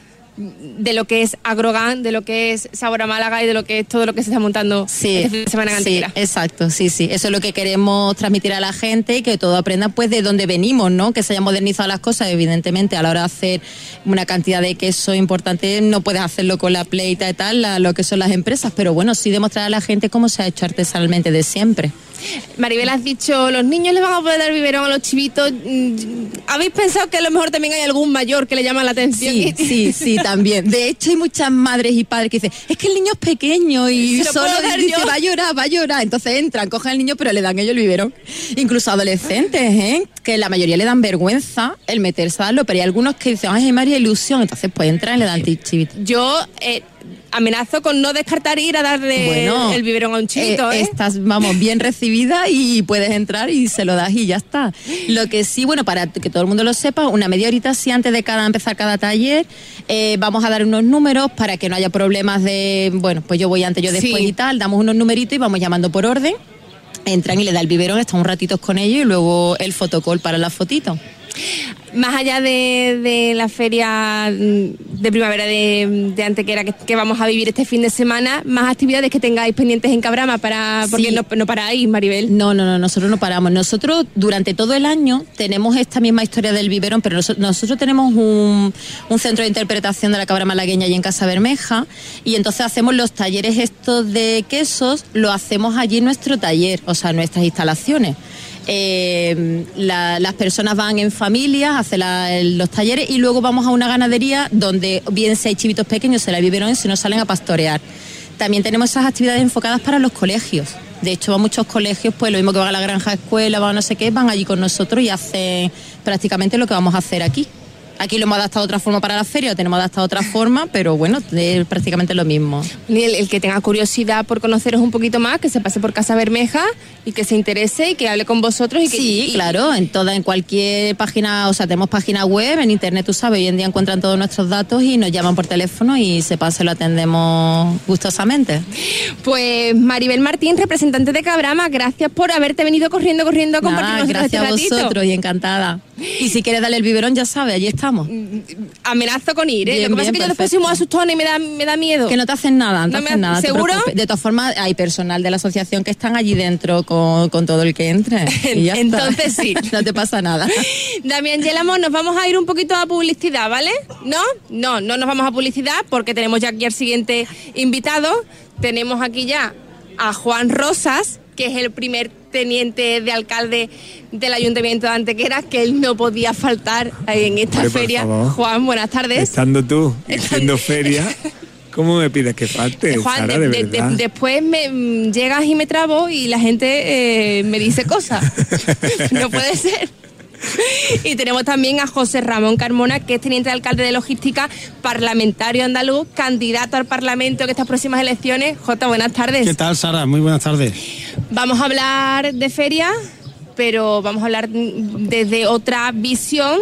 [SPEAKER 2] de lo que es Agrogan, de lo que es Sabor a Málaga y de lo que es todo lo que se está montando este fin de semana en Antequera.
[SPEAKER 6] Sí, exacto, sí. Eso es lo que queremos transmitir a la gente y que todo aprenda pues de dónde venimos, ¿no? Que se hayan modernizado las cosas. Evidentemente, a la hora de hacer una cantidad de queso importante, no puedes hacerlo con la pleita y tal, lo que son las empresas, pero bueno, sí demostrar a la gente cómo se ha hecho artesanalmente de siempre.
[SPEAKER 2] Maribel, has dicho, los niños les van a poder dar biberón a los chivitos. ¿Habéis pensado que a lo mejor también hay algún mayor que le llama la atención?
[SPEAKER 6] Sí, también. De hecho, hay muchas madres y padres que dicen, es que el niño es pequeño y solo dice, va a llorar. Entonces entran, cogen al niño, pero le dan ellos el biberón. Incluso adolescentes, que la mayoría le dan vergüenza el meterse a darlo, pero hay algunos que dicen, ay, María, ilusión. Entonces pues entran y le dan chivito.
[SPEAKER 2] Yo amenazo con no descartar ir a darle el biberón a un chivito.
[SPEAKER 6] Estás, bien recibida y puedes entrar y se lo das y ya está. Lo que sí, para que todo el mundo lo sepa, una media horita así antes de empezar cada taller, vamos a dar unos números para que no haya problemas de, pues yo voy antes, yo después y tal, damos unos numeritos y vamos llamando por orden. Entran y le da el biberón, están un ratito con ellos y luego el fotocall para la fotito.
[SPEAKER 2] Más allá de la feria de primavera de Antequera que vamos a vivir este fin de semana, más actividades que tengáis pendientes en Cabrama porque no paráis, Maribel.
[SPEAKER 6] No, nosotros no paramos. Nosotros durante todo el año tenemos esta misma historia del biberón, pero nosotros tenemos un centro de interpretación de la cabra malagueña allí en Casa Bermeja, y entonces hacemos los talleres estos de quesos, lo hacemos allí en nuestro taller, o sea, en nuestras instalaciones. Las personas van en familia a hacer los talleres y luego vamos a una ganadería donde bien si hay chivitos pequeños se la biberón y si no salen a pastorear. También tenemos esas actividades enfocadas para los colegios. De hecho, van muchos colegios, pues lo mismo que van a la granja escuela, van a no sé qué, van allí con nosotros y hacen prácticamente lo que vamos a hacer aquí. Aquí lo hemos adaptado de otra forma para la feria, lo tenemos adaptado de otra forma, pero es prácticamente lo mismo.
[SPEAKER 2] Y el que tenga curiosidad por conoceros un poquito más, que se pase por Casa Bermeja y que se interese y que hable con vosotros.
[SPEAKER 6] Claro, en cualquier página, o sea, tenemos página web, en internet, tú sabes, hoy en día encuentran todos nuestros datos y nos llaman por teléfono y se pasa y lo atendemos gustosamente.
[SPEAKER 2] Pues Maribel Martín, representante de Cabrama, gracias por haberte venido corriendo a compartirnos
[SPEAKER 6] gracias
[SPEAKER 2] este ratito.
[SPEAKER 6] A vosotros y encantada. Y si quieres darle el biberón, ya sabes, allí estamos.
[SPEAKER 2] Amenazo con ir,
[SPEAKER 6] Bien,
[SPEAKER 2] lo que pasa es que yo después soy muy asustona y me da miedo.
[SPEAKER 6] Que no te hacen nada, nada.
[SPEAKER 2] ¿Seguro?
[SPEAKER 6] De todas formas, hay personal de la asociación que están allí dentro con todo el que entre. Y ya
[SPEAKER 2] entonces
[SPEAKER 6] está.
[SPEAKER 2] Sí.
[SPEAKER 6] No te pasa nada.
[SPEAKER 2] Damián Yelamo, nos vamos a ir un poquito a publicidad, ¿vale? No nos vamos a publicidad porque tenemos ya aquí al siguiente invitado. Tenemos aquí ya a Juan Rosas, que es el primer teniente de alcalde del Ayuntamiento de Antequera, que él no podía faltar en esta feria. Juan, buenas tardes.
[SPEAKER 7] Estando tú haciendo feria, ¿cómo me pides que falte,
[SPEAKER 2] Juan,
[SPEAKER 7] Sara, de verdad?
[SPEAKER 2] Después llegas y me trabo y la gente me dice cosas. No puede ser. Y tenemos también a José Ramón Carmona, que es teniente de alcalde de logística, parlamentario andaluz, candidato al Parlamento en estas próximas elecciones. Jota, buenas tardes.
[SPEAKER 8] ¿Qué tal, Sara? Muy buenas tardes.
[SPEAKER 2] Vamos a hablar de feria, pero vamos a hablar desde otra visión,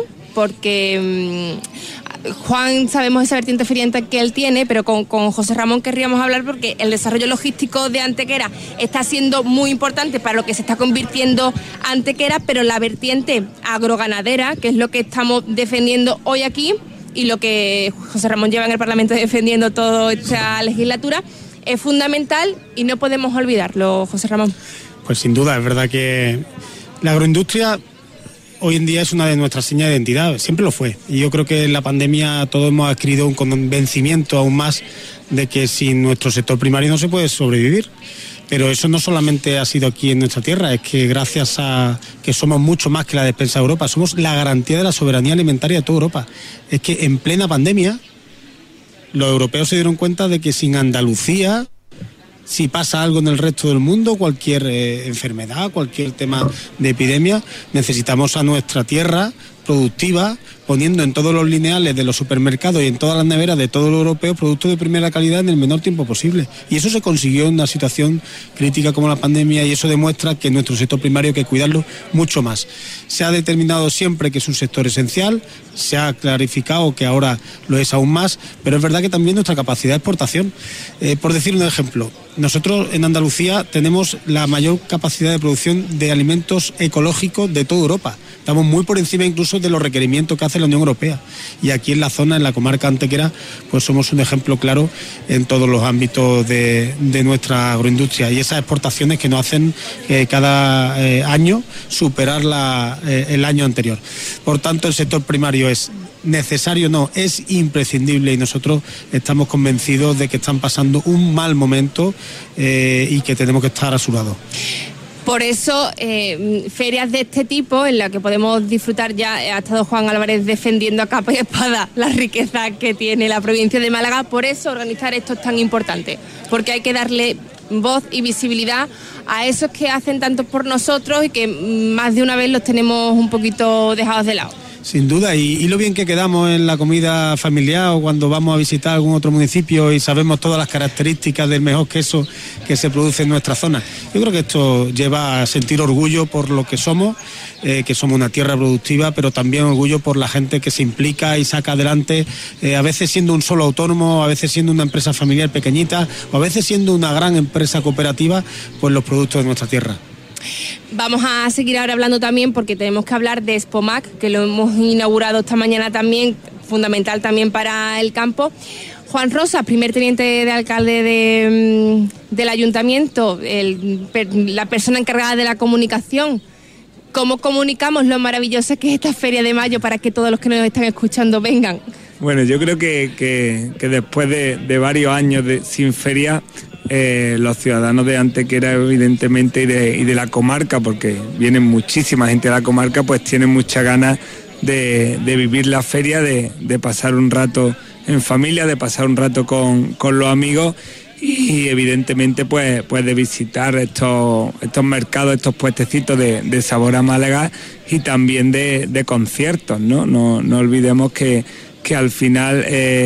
[SPEAKER 2] porque Juan, sabemos esa vertiente feriante que él tiene, pero con José Ramón querríamos hablar porque el desarrollo logístico de Antequera está siendo muy importante para lo que se está convirtiendo Antequera, pero la vertiente agroganadera, que es lo que estamos defendiendo hoy aquí y lo que José Ramón lleva en el Parlamento defendiendo toda esta legislatura, es fundamental y no podemos olvidarlo, José Ramón.
[SPEAKER 8] Pues sin duda, es verdad que la agroindustria hoy en día es una de nuestras señas de identidad, siempre lo fue. Y yo creo que en la pandemia todos hemos adquirido un convencimiento aún más de que sin nuestro sector primario no se puede sobrevivir. Pero eso no solamente ha sido aquí en nuestra tierra, es que gracias a que somos mucho más que la despensa de Europa, somos la garantía de la soberanía alimentaria de toda Europa. Es que en plena pandemia los europeos se dieron cuenta de que sin Andalucía, si pasa algo en el resto del mundo, cualquier enfermedad, cualquier tema de epidemia, necesitamos a nuestra tierra productiva poniendo en todos los lineales de los supermercados y en todas las neveras de todos los europeos productos de primera calidad en el menor tiempo posible. Y eso se consiguió en una situación crítica como la pandemia, y eso demuestra que nuestro sector primario hay que cuidarlo mucho más. Se ha determinado siempre que es un sector esencial, se ha clarificado que ahora lo es aún más, pero es verdad que también nuestra capacidad de exportación. Por decir un ejemplo, nosotros en Andalucía tenemos la mayor capacidad de producción de alimentos ecológicos de toda Europa. Estamos muy por encima incluso de los requerimientos que hace la Unión Europea. Y aquí en la zona, en la comarca Antequera, pues somos un ejemplo claro en todos los ámbitos de nuestra agroindustria. Y esas exportaciones que nos hacen cada año superar el año anterior. Por tanto, el sector primario es necesario, no, es imprescindible, y nosotros estamos convencidos de que están pasando un mal momento y que tenemos que estar a su lado.
[SPEAKER 2] Por eso, ferias de este tipo, en las que podemos disfrutar, ya ha estado Juan Álvarez defendiendo a capa y espada la riqueza que tiene la provincia de Málaga. Por eso organizar esto es tan importante, porque hay que darle voz y visibilidad a esos que hacen tanto por nosotros y que más de una vez los tenemos un poquito dejados de lado.
[SPEAKER 8] Sin duda, y lo bien que quedamos en la comida familiar o cuando vamos a visitar algún otro municipio y sabemos todas las características del mejor queso que se produce en nuestra zona. Yo creo que esto lleva a sentir orgullo por lo que somos una tierra productiva, pero también orgullo por la gente que se implica y saca adelante, a veces siendo un solo autónomo, a veces siendo una empresa familiar pequeñita, o a veces siendo una gran empresa cooperativa, pues los productos de nuestra tierra.
[SPEAKER 2] Vamos a seguir ahora hablando también, porque tenemos que hablar de Expomac, que lo hemos inaugurado esta mañana también, fundamental también para el campo. Juan Rosas, primer teniente de alcalde del ayuntamiento, la persona encargada de la comunicación. ¿Cómo comunicamos lo maravillosa que es esta Feria de Mayo para que todos los que nos están escuchando vengan?
[SPEAKER 7] Bueno, yo creo que después de varios años sin feria, los ciudadanos de Antequera, evidentemente, y de la comarca, porque viene muchísima gente de la comarca, pues tienen muchas ganas de vivir la feria, de pasar un rato en familia, de pasar un rato con los amigos y evidentemente pues de visitar estos mercados, estos puestecitos de sabor a Málaga, y también de conciertos, ¿no? No olvidemos que al final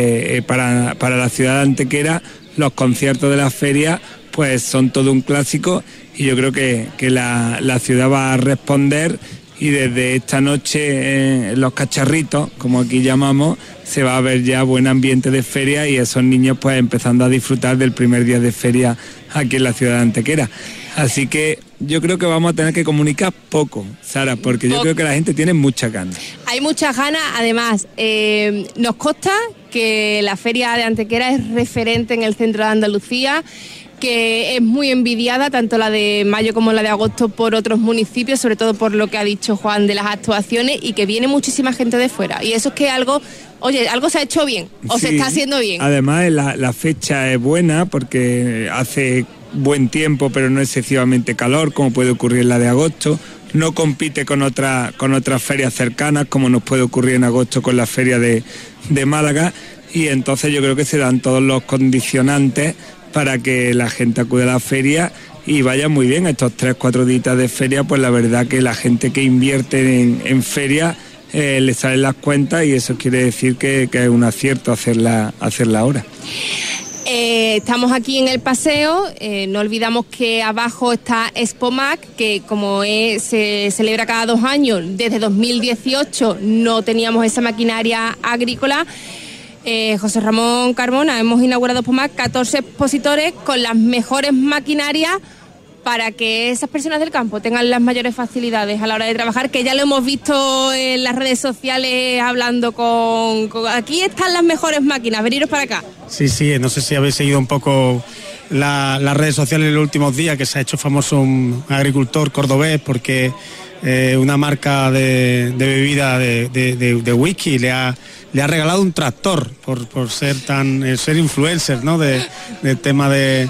[SPEAKER 7] para la ciudad de Antequera los conciertos de la feria pues son todo un clásico, y yo creo que la ciudad va a responder, y desde esta noche los cacharritos, como aquí llamamos, se va a ver ya buen ambiente de feria, y esos niños pues empezando a disfrutar del primer día de feria aquí en la ciudad de Antequera. Así que yo creo que vamos a tener que comunicar poco, Sara, porque yo creo que la gente tiene muchas ganas.
[SPEAKER 2] Hay muchas ganas, además, nos consta que la Feria de Antequera es referente en el centro de Andalucía, que es muy envidiada, tanto la de mayo como la de agosto, por otros municipios, sobre todo por lo que ha dicho Juan de las actuaciones, y que viene muchísima gente de fuera. Y eso es que algo se ha hecho bien, o sí, se está haciendo bien.
[SPEAKER 7] Además, la fecha es buena porque hace buen tiempo, pero no excesivamente calor, como puede ocurrir en la de agosto. No compite con otras ferias cercanas, como nos puede ocurrir en agosto con la feria de Málaga, y entonces yo creo que se dan todos los condicionantes para que la gente acude a la feria y vaya muy bien. Estos 3-4 días de feria, pues la verdad que la gente que invierte en feria le salen las cuentas, y eso quiere decir que es un acierto hacerla ahora.
[SPEAKER 2] Estamos aquí en el paseo, no olvidamos que abajo está Expomac, que como se celebra cada 2 años, desde 2018 no teníamos esa maquinaria agrícola. José Ramón Carmona, hemos inaugurado Expomac, 14 expositores con las mejores maquinarias para que esas personas del campo tengan las mayores facilidades a la hora de trabajar, que ya lo hemos visto en las redes sociales hablando con aquí están las mejores máquinas, veniros para acá.
[SPEAKER 8] Sí, no sé si habéis seguido un poco las redes sociales en los últimos días, que se ha hecho famoso un agricultor cordobés porque una marca de bebida de whisky le ha regalado un tractor por ser influencer, ¿no? del tema de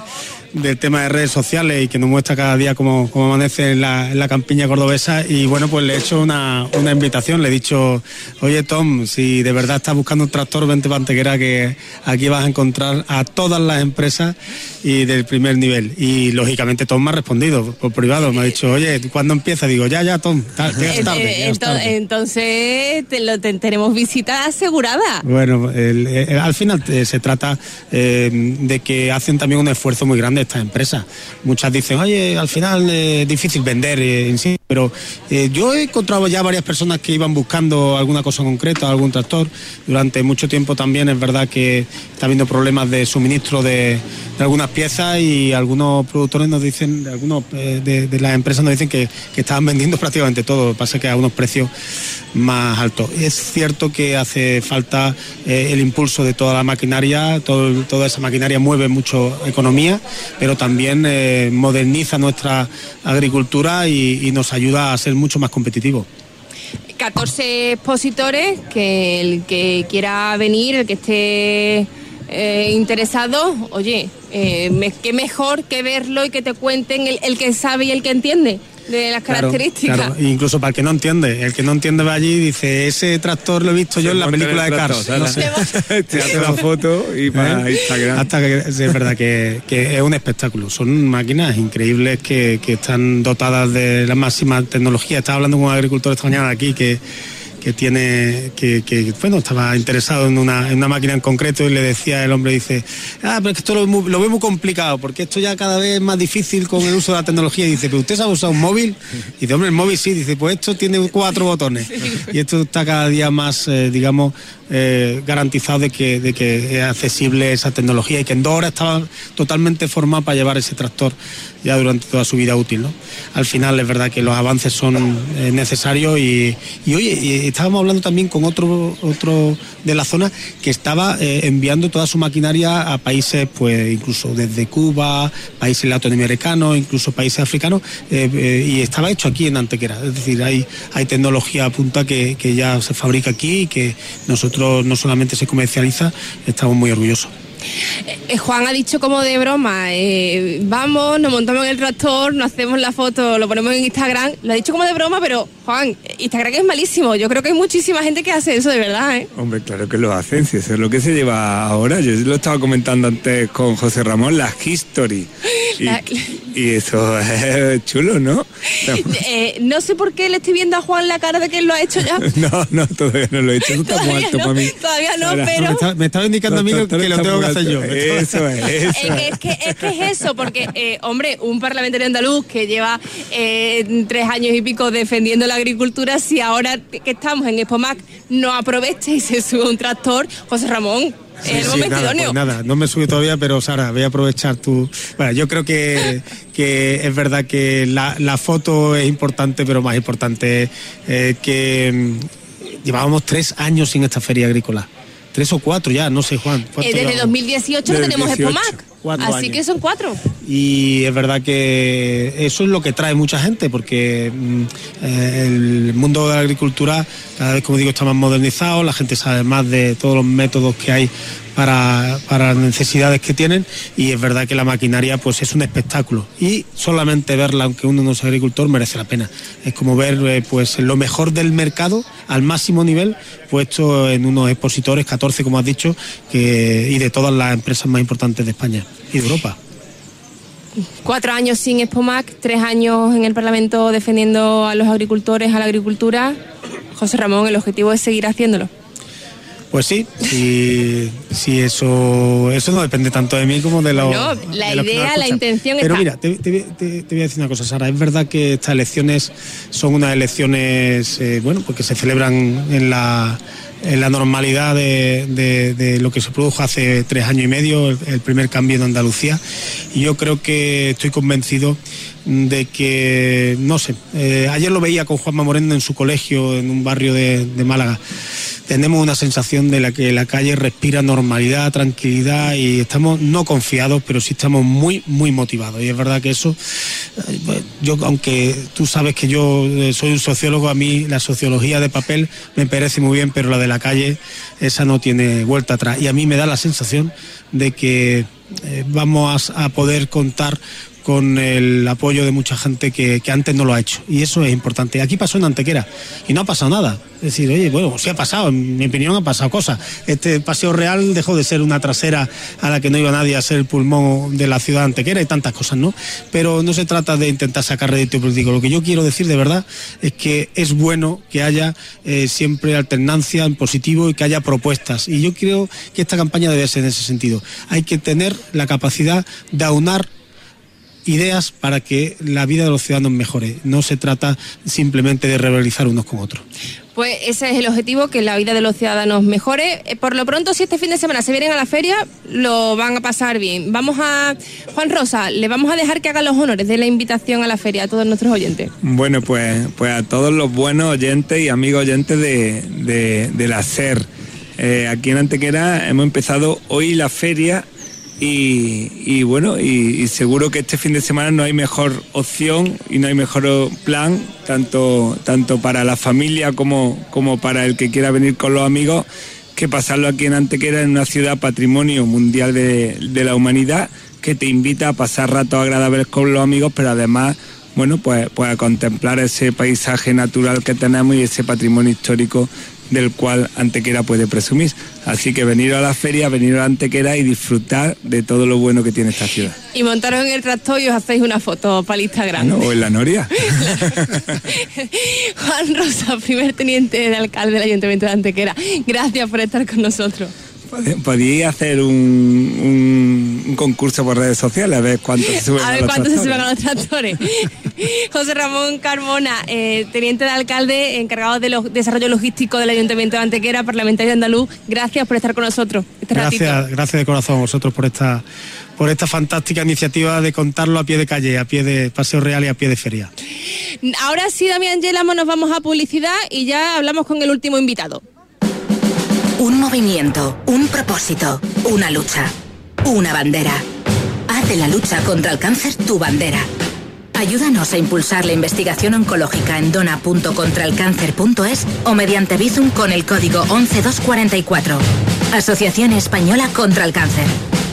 [SPEAKER 8] del tema de redes sociales y que nos muestra cada día cómo amanece en la campiña cordobesa. Y bueno, pues le he hecho una invitación, le he dicho, oye Tom, si de verdad estás buscando un tractor, vente para Antequera, que aquí vas a encontrar a todas las empresas y del primer nivel. Y lógicamente Tom me ha respondido por privado, me ha dicho, oye, ¿cuándo empieza? Digo, ya Tom, llegas tarde.
[SPEAKER 2] Entonces tenemos visita asegurada.
[SPEAKER 8] Bueno, al final se trata de que hacen también un esfuerzo muy grande estas empresas. Muchas dicen, oye, al final es difícil vender en sí, pero yo he encontrado ya varias personas que iban buscando alguna cosa concreta, algún tractor. Durante mucho tiempo también es verdad que está habiendo problemas de suministro de algunas piezas, y algunos productores nos dicen, algunos de las empresas nos dicen que estaban vendiendo prácticamente todo, lo que pasa es que a unos precios más altos. Es cierto que hace falta el impulso de toda la maquinaria, toda esa maquinaria mueve mucho economía, pero también moderniza nuestra agricultura y nos ayuda a ser mucho más competitivos.
[SPEAKER 2] 14 expositores, que el que quiera venir, el que esté interesado, oye, qué mejor que verlo y que te cuenten el que sabe y el que entiende de las características.
[SPEAKER 8] Claro. Incluso para el que no entiende va allí y dice, ese tractor lo he visto yo en la película de Cars. No sé.
[SPEAKER 7] Te hace la foto y para Instagram.
[SPEAKER 8] Hasta que es verdad que es un espectáculo. Son máquinas increíbles que están dotadas de la máxima tecnología. Estaba hablando con un agricultor esta mañana aquí que estaba interesado en una máquina en concreto, y le decía el hombre, dice, pero es que esto lo veo muy complicado, porque esto ya cada vez es más difícil con el uso de la tecnología. Y dice, ¿pero usted sabe usar un móvil? Y dice, hombre, el móvil sí. Dice, pues esto tiene 4 botones. Y esto está cada día más, garantizado de que es accesible esa tecnología, y que en 2 horas estaba totalmente formado para llevar ese tractor ya durante toda su vida útil, ¿no? Al final es verdad que los avances son necesarios, y oye, estábamos hablando también con otro de la zona que estaba enviando toda su maquinaria a países, pues incluso desde Cuba, países latinoamericanos, incluso países africanos, y estaba hecho aquí en Antequera. Es decir, hay tecnología a punta que ya se fabrica aquí y que nosotros no solamente se comercializa, estamos muy orgullosos.
[SPEAKER 2] Juan ha dicho como de broma, vamos, nos montamos en el tractor, nos hacemos la foto, lo ponemos en Instagram. Lo ha dicho como de broma, pero Juan, Instagram es malísimo. Yo creo que hay muchísima gente que hace eso de verdad, ¿eh?
[SPEAKER 7] Hombre, claro que lo hacen, si eso es lo que se lleva ahora. Yo lo estaba comentando antes con José Ramón, la history. Y eso es chulo, ¿no?
[SPEAKER 2] No sé por qué le estoy viendo a Juan la cara de que él lo ha hecho ya.
[SPEAKER 7] No, todavía no lo he hecho. Eso está muy alto para mí.
[SPEAKER 2] Todavía no,
[SPEAKER 7] ahora,
[SPEAKER 2] pero...
[SPEAKER 8] Me estaba indicando a mí que lo tengo que hacer yo.
[SPEAKER 7] Eso es.
[SPEAKER 2] Es que es eso, porque, hombre, un parlamentario andaluz que lleva 3 años y pico defendiendo la agricultura, si ahora que estamos en Expomac no aprovecha y se sube un tractor, José Ramón...
[SPEAKER 8] Nada, no me subí todavía, pero Sara, voy a aprovechar tu... Bueno, yo creo que es verdad que la foto es importante, pero más importante es que llevábamos 3 años sin esta feria agrícola. 3 o 4 ya, no sé, Juan.
[SPEAKER 2] Desde 2018 no tenemos Expomac. Así que son 4.
[SPEAKER 8] Y es verdad que eso es lo que trae mucha gente, porque el mundo de la agricultura cada vez, como digo, está más modernizado, la gente sabe más de todos los métodos que hay para las necesidades que tienen, y es verdad que la maquinaria pues es un espectáculo, y solamente verla, aunque uno no sea agricultor, merece la pena. Es como ver pues lo mejor del mercado al máximo nivel puesto en unos expositores, 14 como has dicho, y de todas las empresas más importantes de España y de Europa.
[SPEAKER 2] 4 años sin Expomac, 3 años en el Parlamento defendiendo a los agricultores, a la agricultura. José Ramón, el objetivo es seguir haciéndolo.
[SPEAKER 8] Pues sí, eso no depende tanto de mí como de los...
[SPEAKER 2] No, la idea, la intención
[SPEAKER 8] Pero
[SPEAKER 2] está...
[SPEAKER 8] mira, te voy a decir una cosa, Sara. Es verdad que estas elecciones son unas elecciones, porque se celebran en la normalidad de lo que se produjo hace 3 años y medio, el primer cambio en Andalucía. Y yo creo que estoy convencido de que, no sé, ayer lo veía con Juanma Moreno en su colegio, en un barrio de Málaga. Tenemos una sensación de la que la calle respira normalidad, tranquilidad, y estamos no confiados, pero sí estamos muy, muy motivados. Y es verdad que eso, yo, aunque tú sabes que yo soy un sociólogo, a mí la sociología de papel me parece muy bien, pero la de la calle, esa no tiene vuelta atrás. Y a mí me da la sensación de que vamos a poder contar con el apoyo de mucha gente que antes no lo ha hecho, y eso es importante. Aquí pasó en Antequera y no ha pasado nada. Es decir, oye, bueno, sí ha pasado, en mi opinión ha pasado cosas. Este Paseo Real dejó de ser una trasera a la que no iba nadie a ser el pulmón de la ciudad de Antequera y tantas cosas, ¿no? Pero no se trata de intentar sacar rédito político. Lo que yo quiero decir de verdad es que es bueno que haya siempre alternancia en positivo y que haya propuestas, y yo creo que esta campaña debe ser en ese sentido. Hay que tener la capacidad de aunar ideas para que la vida de los ciudadanos mejore. No se trata simplemente de rivalizar unos con otros.
[SPEAKER 2] Pues ese es el objetivo, que la vida de los ciudadanos mejore. Por lo pronto, si este fin de semana se vienen a la feria, lo van a pasar bien. Vamos a... Juan Rosa, le vamos a dejar que haga los honores de la invitación a la feria a todos nuestros oyentes.
[SPEAKER 7] Bueno, pues a todos los buenos oyentes y amigos oyentes de la SER. Aquí en Antequera hemos empezado hoy la feria. Y bueno, y seguro que este fin de semana no hay mejor opción y no hay mejor plan, tanto para la familia como para el que quiera venir con los amigos, que pasarlo aquí en Antequera, en una ciudad patrimonio mundial de la humanidad, que te invita a pasar ratos agradables con los amigos, pero además, bueno, pues a contemplar ese paisaje natural que tenemos y ese patrimonio histórico del cual Antequera puede presumir. Así que venir a la feria, venir a Antequera y disfrutar de todo lo bueno que tiene esta ciudad.
[SPEAKER 2] Y montaros en el tractor y os hacéis una foto para el Instagram.
[SPEAKER 7] O en la noria.
[SPEAKER 2] Juan Rosa, primer teniente de alcalde del Ayuntamiento de Antequera, gracias por estar con nosotros.
[SPEAKER 7] Podéis hacer un concurso por redes sociales a ver cuántos se suben a los tractores.
[SPEAKER 2] Se suben a los tractores. José Ramón Carmona, teniente de alcalde encargado de desarrollo logístico del Ayuntamiento de Antequera, parlamentario andaluz, gracias por estar con nosotros este ratito.
[SPEAKER 8] Gracias de corazón a vosotros por esta fantástica iniciativa de contarlo a pie de calle, a pie de Paseo Real y a pie de feria.
[SPEAKER 2] Ahora sí, Damián Yelamo, nos vamos a publicidad y ya hablamos con el último invitado.
[SPEAKER 9] Un movimiento, un propósito, una lucha, una bandera. Haz de la lucha contra el cáncer tu bandera. Ayúdanos a impulsar la investigación oncológica en dona.contraelcáncer.es o mediante Bizum con el código 11244. Asociación Española contra el Cáncer.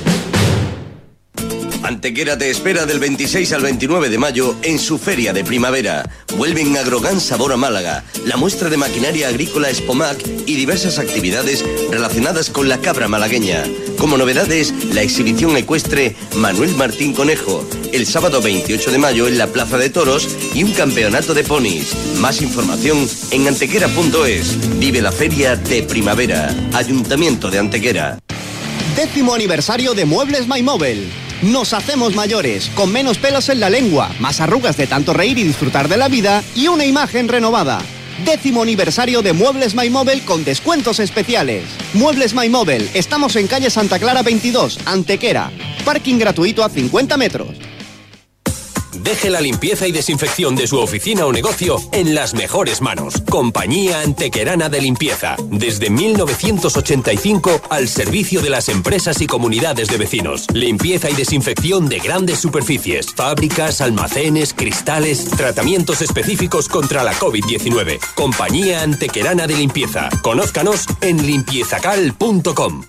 [SPEAKER 10] Antequera te espera del 26 al 29 de mayo en su feria de primavera. Vuelven Agrogan Sabor a Málaga, la muestra de maquinaria agrícola Spomac y diversas actividades relacionadas con la cabra malagueña. Como novedades, la exhibición ecuestre Manuel Martín Conejo, el sábado 28 de mayo en la Plaza de Toros, y un campeonato de ponis. Más información en antequera.es. Vive la feria de primavera. Ayuntamiento de Antequera.
[SPEAKER 11] 10º aniversario de Muebles My Mobile. Nos hacemos mayores, con menos pelos en la lengua, más arrugas de tanto reír y disfrutar de la vida y una imagen renovada. 10º aniversario de Muebles My Mobile con descuentos especiales. Muebles My Mobile, estamos en calle Santa Clara 22, Antequera. Parking gratuito a 50 metros.
[SPEAKER 12] Deje la limpieza y desinfección de su oficina o negocio en las mejores manos. Compañía Antequerana de Limpieza. Desde 1985 al servicio de las empresas y comunidades de vecinos. Limpieza y desinfección de grandes superficies, fábricas, almacenes, cristales, tratamientos específicos contra la COVID-19. Compañía Antequerana de Limpieza. Conózcanos en limpiezacal.com.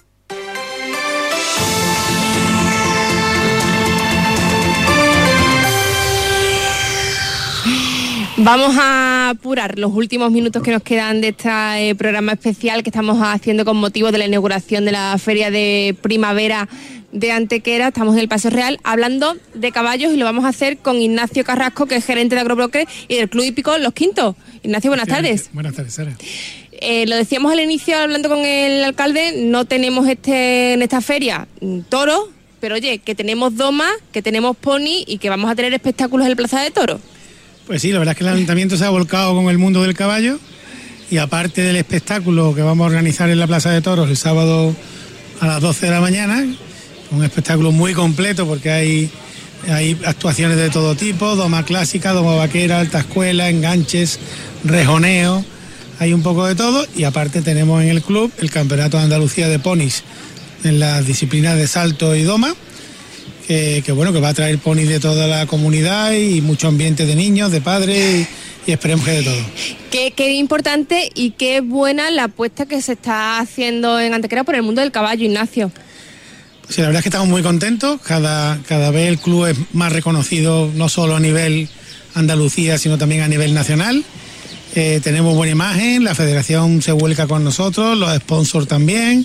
[SPEAKER 2] Vamos a apurar los últimos minutos que nos quedan de este programa especial que estamos haciendo con motivo de la inauguración de la Feria de Primavera de Antequera. Estamos en el Paseo Real hablando de caballos y lo vamos a hacer con Ignacio Carrasco, que es gerente de Agrobroker y del Club Hípico Los Quintos. Ignacio, buenas tardes.
[SPEAKER 13] Buenas tardes, Sara.
[SPEAKER 2] Lo decíamos al inicio hablando con el alcalde, no tenemos en esta feria toros, pero oye, que tenemos domas, que tenemos pony y que vamos a tener espectáculos en la Plaza de Toros.
[SPEAKER 13] Pues sí, la verdad es que el ayuntamiento se ha volcado con el mundo del caballo y aparte del espectáculo que vamos a organizar en la Plaza de Toros el sábado a las 12 de la mañana, un espectáculo muy completo porque hay actuaciones de todo tipo, doma clásica, doma vaquera, alta escuela, enganches, rejoneo, hay un poco de todo y aparte tenemos en el club el Campeonato de Andalucía de Ponis en las disciplinas de salto y doma. Que va a traer ponis de toda la comunidad y mucho ambiente de niños, de padres y esperemos que de todo.
[SPEAKER 2] Qué importante y qué buena la apuesta que se está haciendo en Antequera por el mundo del caballo, Ignacio.
[SPEAKER 13] Sí, la verdad es que estamos muy contentos. Cada vez el club es más reconocido, no solo a nivel Andalucía, sino también a nivel nacional. Tenemos buena imagen, la federación se vuelca con nosotros, los sponsors también.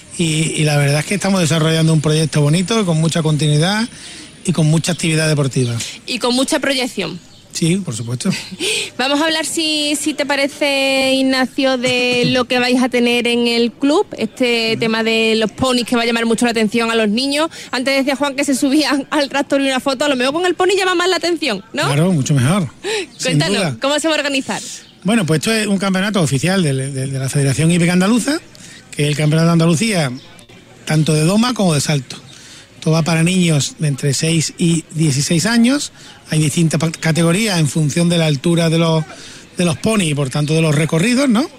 [SPEAKER 13] Y la verdad es que estamos desarrollando un proyecto bonito, con mucha continuidad y con mucha actividad deportiva.
[SPEAKER 2] Y con mucha proyección.
[SPEAKER 13] Sí, por supuesto.
[SPEAKER 2] Vamos a hablar, si te parece, Ignacio, de lo que vais a tener en el club, este tema de los ponis que va a llamar mucho la atención a los niños. Antes decía Juan que se subían al tractor y una foto, a lo mejor con el pony llama más la atención, ¿no?
[SPEAKER 13] Claro, mucho mejor.
[SPEAKER 2] Cuéntanos, ¿cómo se va a organizar?
[SPEAKER 13] Bueno, pues esto es un campeonato oficial de la Federación Hípica Andaluza, que es el campeonato de Andalucía, tanto de doma como de salto. Esto va para niños de entre 6 y 16 años. Hay distintas categorías en función de la altura de los ponis y por tanto de los recorridos, ¿no?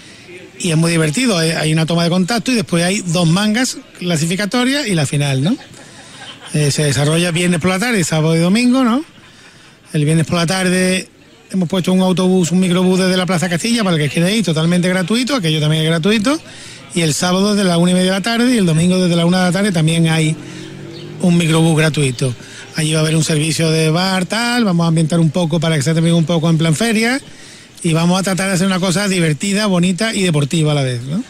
[SPEAKER 13] Y es muy divertido, hay una toma de contacto y después hay 2 mangas clasificatorias y la final, ¿no? Se desarrolla viernes por la tarde, sábado y domingo, ¿no? El viernes por la tarde hemos puesto un autobús, un microbús desde la Plaza Castilla para el que quiera ir, totalmente gratuito, aquello también es gratuito. Y el sábado desde las 1:30 de la tarde y el domingo desde las 1 de la tarde también hay un microbús gratuito. Allí va a haber un servicio de bar, tal, vamos a ambientar un poco para que sea también un poco en plan feria y vamos a tratar de hacer una cosa divertida, bonita y deportiva a la vez, ¿no?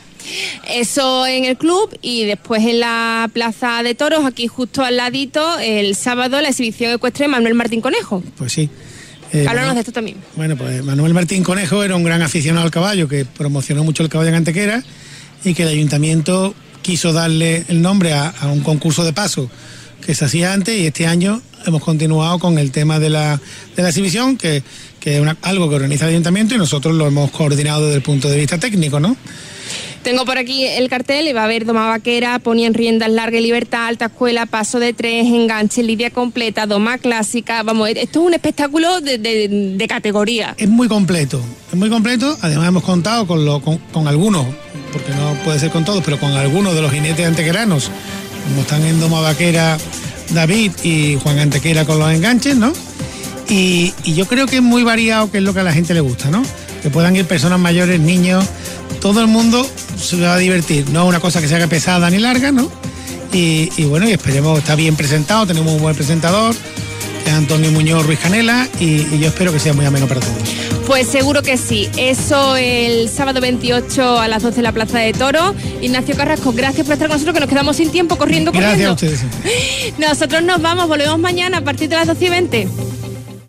[SPEAKER 2] Eso en el club y después en la Plaza de Toros, aquí justo al ladito, el sábado la exhibición ecuestre de Manuel Martín Conejo.
[SPEAKER 13] Pues sí.
[SPEAKER 2] Háblanos de esto también.
[SPEAKER 13] Bueno, pues Manuel Martín Conejo era un gran aficionado al caballo que promocionó mucho el caballo en Antequera y que el ayuntamiento quiso darle el nombre a un concurso de paso que se hacía antes y este año hemos continuado con el tema de la exhibición, que es algo que organiza el ayuntamiento y nosotros lo hemos coordinado desde el punto de vista técnico, ¿no?
[SPEAKER 2] Tengo por aquí el cartel y va a haber doma vaquera, pony en riendas, larga y libertad, alta escuela, paso de 3, enganche, lidia completa, doma clásica. Vamos, esto es un espectáculo de categoría.
[SPEAKER 13] Es muy completo. Además hemos contado con algunos, porque no puede ser con todos, pero con algunos de los jinetes antequeranos, como están en doma vaquera David y Juan Antequera con los enganches, ¿no? Y yo creo que es muy variado, que es lo que a la gente le gusta, ¿no? Que puedan ir personas mayores, niños, todo el mundo se va a divertir, no es una cosa que se haga pesada ni larga, ¿no? Y bueno, y esperemos, está bien presentado, tenemos un buen presentador, que es Antonio Muñoz Ruiz Canela, y yo espero que sea muy ameno para todos.
[SPEAKER 2] Pues seguro que sí. Eso el sábado 28 a las 12 en la Plaza de Toros. Ignacio Carrasco, gracias por estar con nosotros, que nos quedamos sin tiempo corriendo.
[SPEAKER 13] Gracias a ustedes.
[SPEAKER 2] Nosotros nos vamos, volvemos mañana a partir de las 12:20.